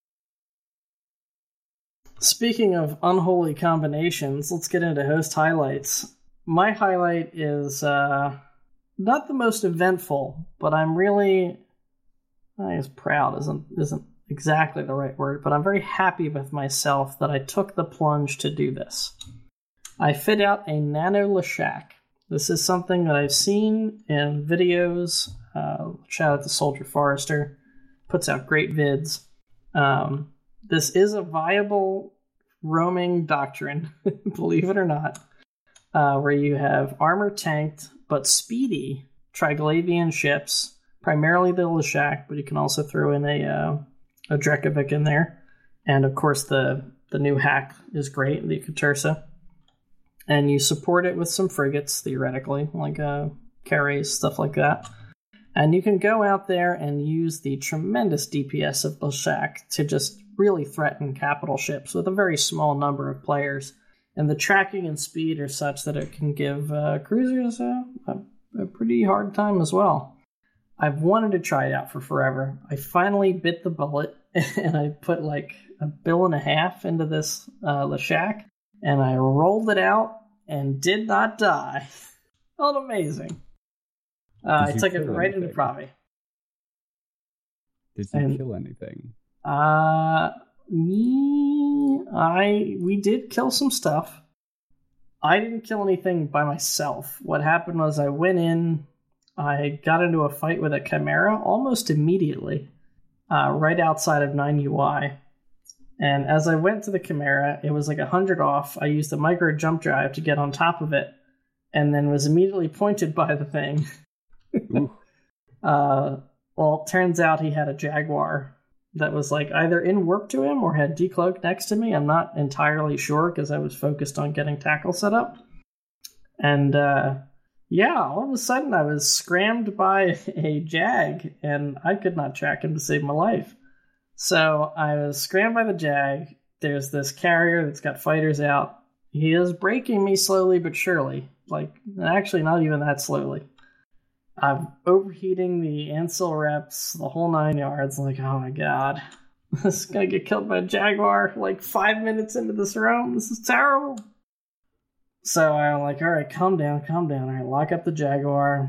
Speaking of unholy combinations, let's get into host highlights. My highlight is uh, not the most eventful, but I'm really, I guess proud isn't isn't exactly the right word, but I'm very happy with myself that I took the plunge to do this. I fit out a Nano Leshak. This is something that I've seen in videos. Uh, shout out to Soldier Forrester. Puts out great vids. Um, this is a viable roaming doctrine, believe it or not, uh, where you have armor tanked but speedy Triglavian ships, primarily the Leshak, but you can also throw in a uh, a Drekovic in there. And of course the, the new hack is great, the Katursa. And you support it with some frigates, theoretically, like uh, carries, stuff like that. And you can go out there and use the tremendous D P S of Leshak to just really threaten capital ships with a very small number of players. And the tracking and speed are such that it can give uh, cruisers a, a, a pretty hard time as well. I've wanted to try it out for forever. I finally bit the bullet, and I put like a bill and a half into this uh, Leshak, and I rolled it out and did not die. Felt amazing. Uh, I you took it kill right into anything? Pravi. Did you And- kill anything? Uh, me, I we did kill some stuff. I didn't kill anything by myself. What happened was I went in, I got into a fight with a Chimera almost immediately, uh, right outside of nine U I. And as I went to the Chimera, it was like one hundred off. I used the micro jump drive to get on top of it, and then was immediately pointed by the thing. uh, well, it turns out he had a Jaguar that was like either in warp to him or had decloak next to me. I'm not entirely sure because I was focused on getting tackle set up. And uh, yeah, all of a sudden I was scrammed by a Jag, and I could not track him to save my life. So I was scrammed by the Jag. There's this carrier that's got fighters out. He is breaking me slowly but surely. Like, actually not even that slowly. I'm overheating the Ancil reps, the whole nine yards. Like, oh my god. This is gonna get killed by a Jaguar like five minutes into this roam. This is terrible. So I'm like, alright, calm down, calm down. Alright, lock up the Jaguar.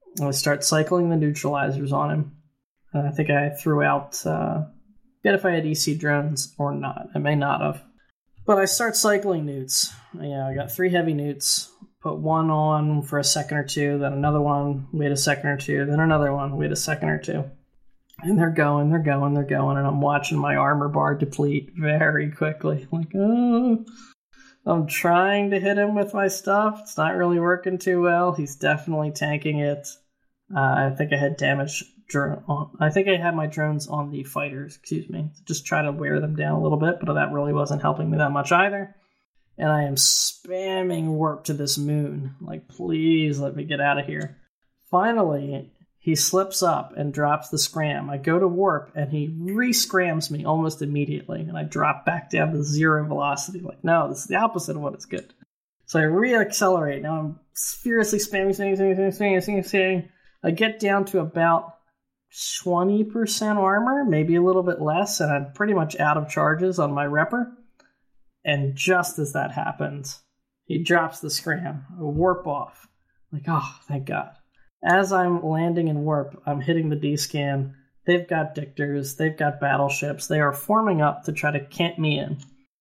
I start cycling the neutralizers on him. Uh, I think I threw out, uh, forget if I had E C drones or not. I may not have. But I start cycling newts. Yeah, I got three heavy newts. Put one on for a second or two, then another one, wait a second or two, then another one, wait a second or two. And they're going, they're going, they're going, and I'm watching my armor bar deplete very quickly. I'm like, oh, I'm trying to hit him with my stuff. It's not really working too well. He's definitely tanking it. Uh, I think I had damage drone on. I think I had my drones on the fighters, excuse me, just try to wear them down a little bit, but that really wasn't helping me that much either. And I am spamming warp to this moon. Like, please let me get out of here. Finally, he slips up and drops the scram. I go to warp, and he re-scrams me almost immediately, and I drop back down to zero velocity. Like, no, this is the opposite of what is good. So I re-accelerate. Now I'm furiously spamming, spamming, spamming, spamming, spamming, spamming. I get down to about twenty percent armor, maybe a little bit less, and I'm pretty much out of charges on my repper. And just as that happens, he drops the scram. I warp off. Like, oh, thank God. As I'm landing in warp, I'm hitting the D-scan. They've got dictors. They've got battleships. They are forming up to try to camp me in.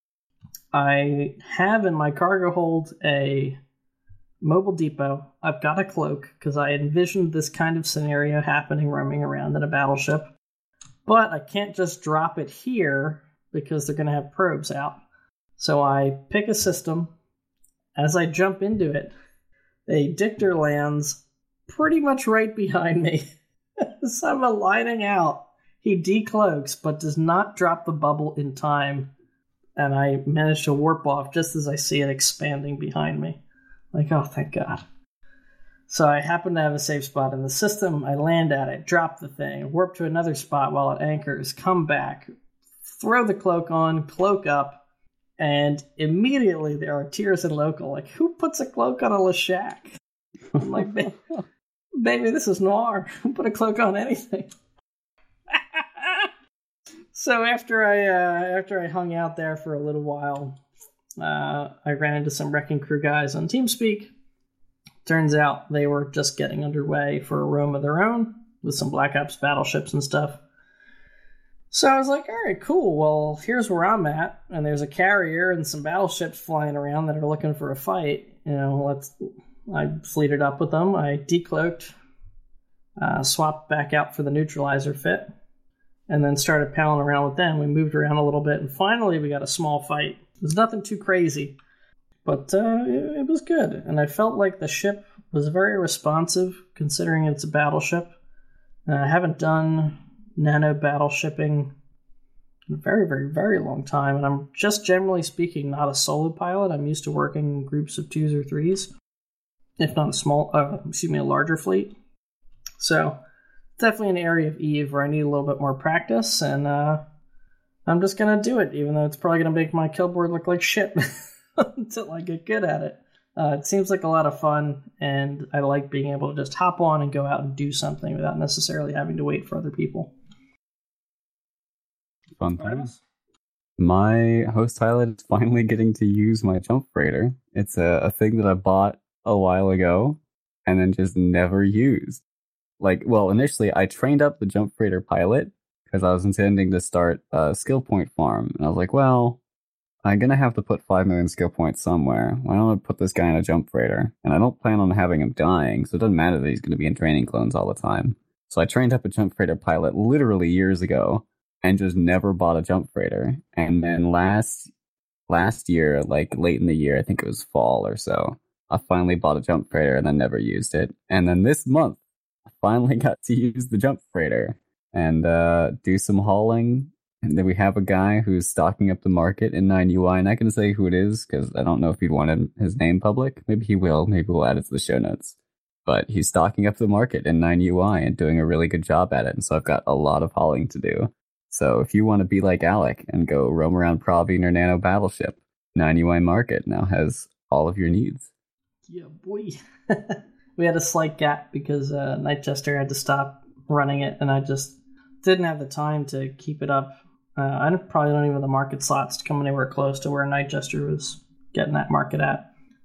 I have in my cargo hold a mobile depot. I've got a cloak because I envisioned this kind of scenario happening roaming around in a battleship. But I can't just drop it here because they're going to have probes out. So I pick a system. As I jump into it, a dictor lands pretty much right behind me. As I'm aligning out, he decloaks but does not drop the bubble in time. And I manage to warp off just as I see it expanding behind me. Like, oh, thank God. So I happen to have a safe spot in the system. I land at it, drop the thing, warp to another spot while it anchors, come back, throw the cloak on, cloak up, and immediately there are tears in local. Like, who puts a cloak on a Leshak? I'm like, baby, this is noir. Put a cloak on anything. So after I uh, after I hung out there for a little while, uh, I ran into some Wrecking Crew guys on TeamSpeak. Turns out they were just getting underway for a roam of their own with some Black Ops battleships and stuff. So I was like, all right, cool. Well, here's where I'm at, and there's a carrier and some battleships flying around that are looking for a fight. You know, let's. I fleeted up with them. I decloaked, uh, swapped back out for the neutralizer fit, and then started palling around with them. We moved around a little bit, and finally we got a small fight. It was nothing too crazy, but uh, it, it was good. And I felt like the ship was very responsive, considering it's a battleship. Uh, I haven't done nano battleshipping in a very, very, very long time, and I'm just generally speaking not a solo pilot. I'm used to working in groups of twos or threes, if not a small, uh, excuse me, a larger fleet. So definitely an area of Eve where I need a little bit more practice, and uh, I'm just gonna do it, even though it's probably gonna make my kill board look like shit until I get good at it. Uh, it seems like a lot of fun, and I like being able to just hop on and go out and do something without necessarily having to wait for other people. Fun times. My host pilot is finally getting to use my jump freighter. It's a, a thing that I bought a while ago and then just never used. Like, well, initially I trained up the jump freighter pilot because I was intending to start a skill point farm. And I was like, well, I'm going to have to put five million skill points somewhere. Why don't I put this guy in a jump freighter? And I don't plan on having him dying, so it doesn't matter that he's going to be in training clones all the time. So I trained up a jump freighter pilot literally years ago and just never bought a jump freighter. And then last last year, like late in the year, I think it was fall or so, I finally bought a jump freighter and then never used it. And then this month, I finally got to use the jump freighter and uh, do some hauling. And then we have a guy who's stocking up the market in nine U I, and I can say who it is because I don't know if he'd want his name public. Maybe he will. Maybe we'll add it to the show notes. But he's stocking up the market in nine U I and doing a really good job at it. And so I've got a lot of hauling to do. So if you want to be like Alec and go roam around Praveen or Nano Battleship, nine U I Market now has all of your needs. Yeah, boy. We had a slight gap because uh, Nightjester had to stop running it, and I just didn't have the time to keep it up. Uh, I probably don't even have the market slots to come anywhere close to where Nightjester was getting that market at.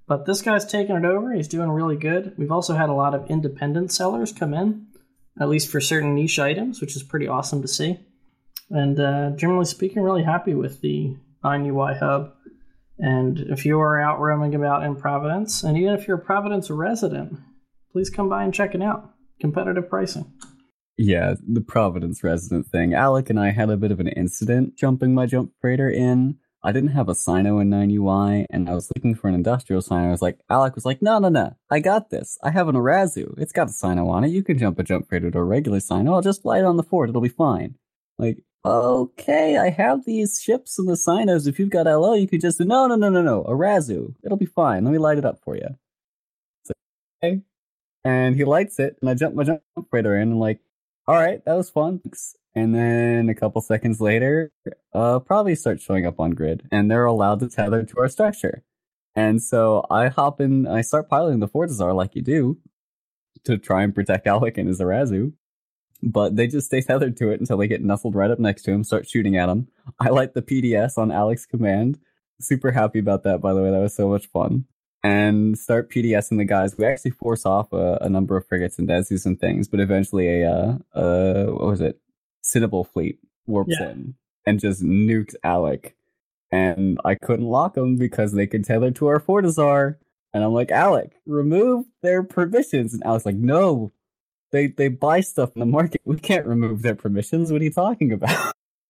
But this guy's taking it over. He's doing really good. We've also had a lot of independent sellers come in, at least for certain niche items, which is pretty awesome to see. And uh, generally speaking, really happy with the nine U I hub. And if you are out roaming about in Providence, and even if you're a Providence resident, please come by and check it out. Competitive pricing. Yeah, the Providence resident thing. Alec and I had a bit of an incident jumping my jump freighter in. I didn't have a Sino in nine U I, and I was looking for an industrial Sino. I was like, Alec was like, no, no, no, I got this. I have an Arazu. It's got a Sino on it. You can jump a jump freighter to a regular Sino. I'll just fly it on the Ford. It'll be fine. Like, okay, I have these ships and the Sinos. If you've got L O, you could just, no, no, no, no, no, Arazu. It'll be fine. Let me light it up for you. So, okay. And he lights it, and I jump my jump freighter in, and like, all right, that was fun. And then a couple seconds later, uh, probably start showing up on grid, and they're allowed to tether to our structure. And so I hop in, I start piloting the Fortizar like you do to try and protect Alec and his Arazu. But they just stay tethered to it until they get nestled right up next to him, start shooting at him. I light the P D S on Alec's command. Super happy about that, by the way. That was so much fun. And start PDSing the guys. We actually force off a, a number of frigates and Desus and things, but eventually a, uh, uh, what was it? Cinnable fleet warps yeah. in and just nukes Alec. And I couldn't lock them because they could tether to our Fortizar. And I'm like, Alec, remove their permissions. And Alec's like, no, they they buy stuff in the market. We can't remove their permissions. What are you talking about?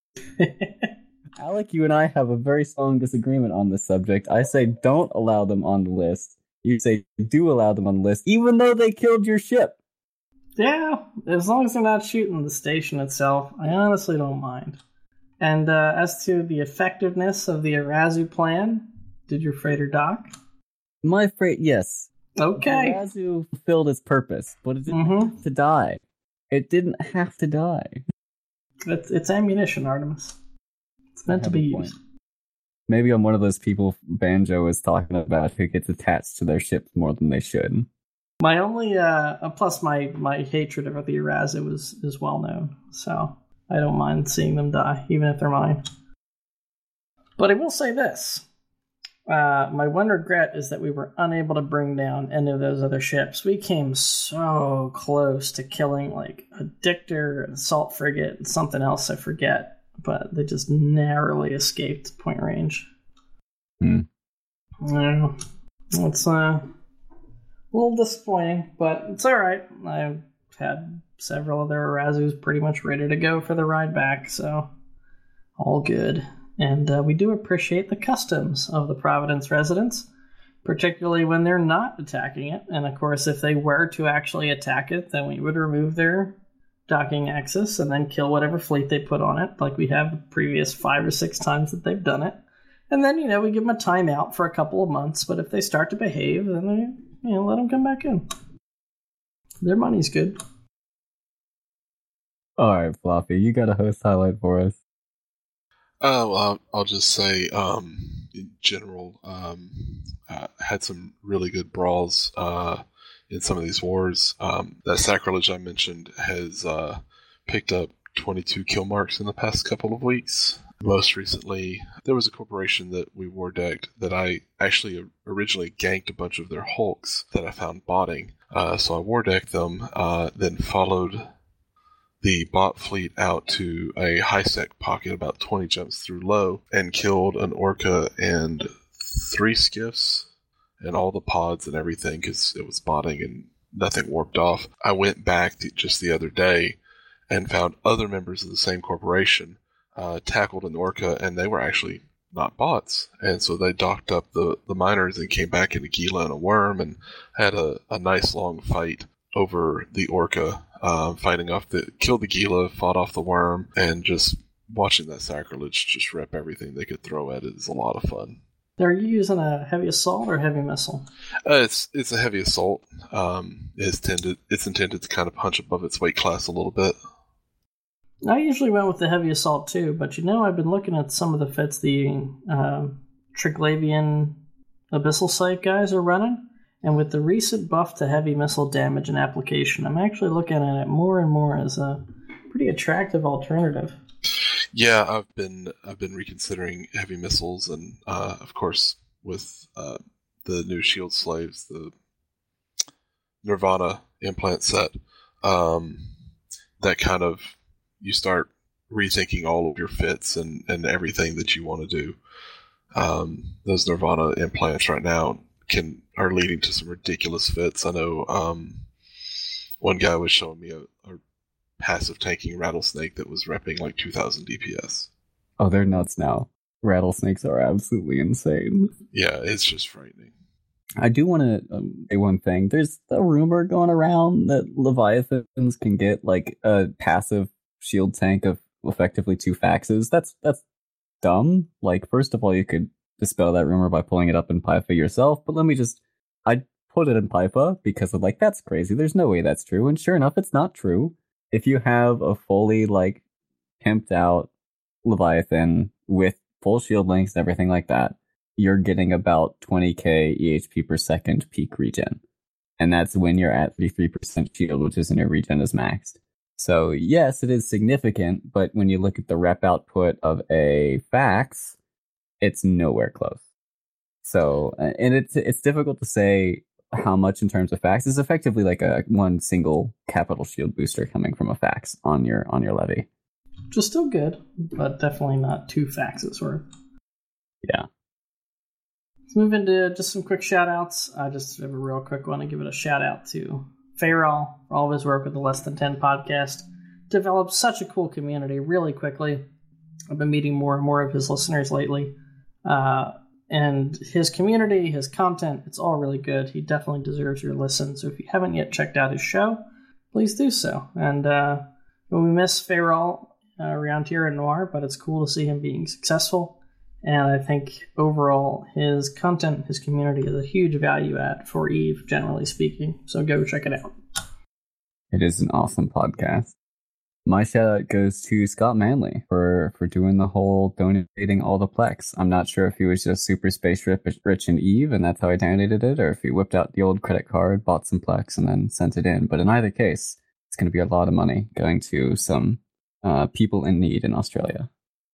Alec, you and I have a very strong disagreement on this subject. I say don't allow them on the list. You say do allow them on the list, even though they killed your ship. Yeah, as long as they're not shooting the station itself, I honestly don't mind. And uh, as to the effectiveness of the Arazu plan, did your freighter dock? My freight, yes. Okay. The Arazu fulfilled its purpose, but it didn't mm-hmm. have to die. It didn't have to die. It's, it's ammunition, Artemis. It's meant to be used. Maybe I'm one of those people Banjo is talking about who gets attached to their ships more than they should. My only, uh, plus my, my hatred of the Arazu is, is well known, so I don't mind seeing them die, even if they're mine. But I will say this. Uh, my one regret is that we were unable to bring down any of those other ships. We came so close to killing, like, a Dictor, an assault frigate, and something else I forget, but they just narrowly escaped point range. Hmm. Yeah, it's, uh... a little disappointing, but it's alright. I've had several other Arazus pretty much ready to go for the ride back, so all good. And uh, we do appreciate the customs of the Providence residents, particularly when they're not attacking it. And of course, if they were to actually attack it, then we would remove their docking access and then kill whatever fleet they put on it, like we have the previous five or six times that they've done it. And then, you know, we give them a timeout for a couple of months, but if they start to behave, then they, you know, let them come back in. Their money's good. Alright, Floppy, you got a host highlight for us. Uh, well, I'll, I'll just say, um, in general, um, uh, had some really good brawls uh, in some of these wars. Um, that Sacrilege I mentioned has uh, picked up twenty-two kill marks in the past couple of weeks. Most recently, there was a corporation that we war decked that I actually originally ganked a bunch of their hulks that I found botting. Uh, so I war decked them, uh, then followed the bot fleet out to a high-sec pocket about twenty jumps through low and killed an orca and three skiffs and all the pods and everything because it was botting and nothing warped off. I went back the, just the other day and found other members of the same corporation uh, tackled an orca, and they were actually not bots. And so they docked up the, the miners and came back into Gila and a worm and had a, a nice long fight over the orca, uh, fighting off the, killed the Gila, fought off the worm, and just watching that Sacrilege just rip everything they could throw at it is a lot of fun. Are you using a heavy assault or heavy missile? Uh, it's it's a heavy assault. Um, it's tended it's intended to kind of punch above its weight class a little bit. I usually went with the heavy assault too, but you know I've been looking at some of the fits the uh, Triglavian Abyssal Sight guys are running, and with the recent buff to heavy missile damage and application, I'm actually looking at it more and more as a pretty attractive alternative. Yeah, I've been I've been reconsidering heavy missiles, and uh, of course with uh, the new Shield Slaves, the Nirvana implant set, um, that kind of, you start rethinking all of your fits and, and everything that you want to do. Um, those Nirvana implants right now can are leading to some ridiculous fits. I know um, one guy was showing me a, a passive tanking rattlesnake that was repping like two thousand D P S. Oh, they're nuts now. Rattlesnakes are absolutely insane. Yeah, it's just frightening. I do want to um, say one thing. There's a rumor going around that Leviathans can get like a passive shield tank of effectively two faxes. That's that's dumb. Like, first of all, you could dispel that rumor by pulling it up in Pyfa yourself, but let me just, I put it in Pyfa because of like, that's crazy. There's no way that's true. And sure enough, it's not true. If you have a fully like pimped out Leviathan with full shield links and everything like that, you're getting about twenty k E H P per second peak regen. And that's when you're at thirty-three percent shield, which is when your regen is maxed. So yes, it is significant, but when you look at the rep output of a fax, it's nowhere close. So, and it's it's difficult to say how much in terms of fax. It's effectively like a one single capital shield booster coming from a fax on your on your levy. Which is still good, but definitely not two faxes worth. Yeah. Let's move into just some quick shout outs. I just have a real quick one to give it a shout out to Fayrall for all of his work with the Less Than ten podcast. Developed such a cool community really quickly. I've been meeting more and more of his listeners lately. Uh, and his community, his content, it's all really good. He definitely deserves your listen. So if you haven't yet checked out his show, please do so. And uh, we miss Fayrall uh, around here in Noir, but it's cool to see him being successful. And I think overall his content, his community is a huge value add for EVE, generally speaking. So go check it out. It is an awesome podcast. My shout out goes to Scott Manley for, for doing the whole donating all the Plex. I'm not sure if he was just super space rich in EVE and that's how he donated it, or if he whipped out the old credit card, bought some Plex, and then sent it in. But in either case, it's going to be a lot of money going to some uh, people in need in Australia.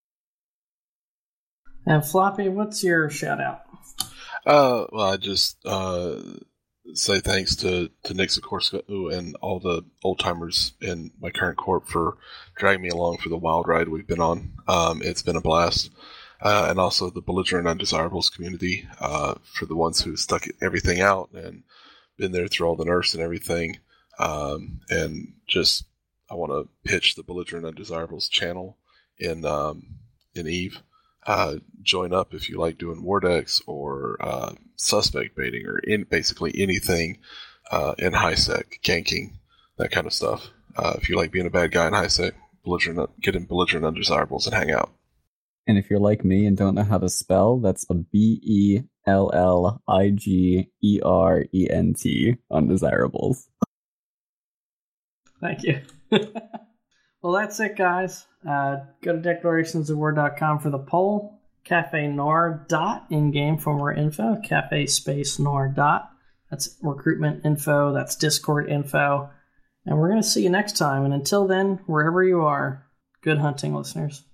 And Floppy, what's your shout out? Uh, well, I just uh, say thanks to, to Nick Sikorsky and all the old timers in my current corp for dragging me along for the wild ride we've been on. Um, it's been a blast. Uh, and also the Belligerent Undesirables community uh, for the ones who stuck everything out and been there through all the nerfs and everything. Um, and just, I want to pitch the Belligerent Undesirables channel in um, in EVE. Uh, join up if you like doing war decks or uh, suspect baiting or in basically anything uh, in high sec, ganking, that kind of stuff. Uh, if you like being a bad guy in high sec, belligerent, get in Belligerent Undesirables and hang out. And if you're like me and don't know how to spell, that's a B E L L I G E R E N T, Undesirables. Thank you. Well, that's it, guys. Uh, go to declarations of war dot com for the poll. Cafe Noir dot in-game for more info. Cafe space Noir dot. That's recruitment info. That's Discord info. And we're going to see you next time. And until then, wherever you are, good hunting, listeners.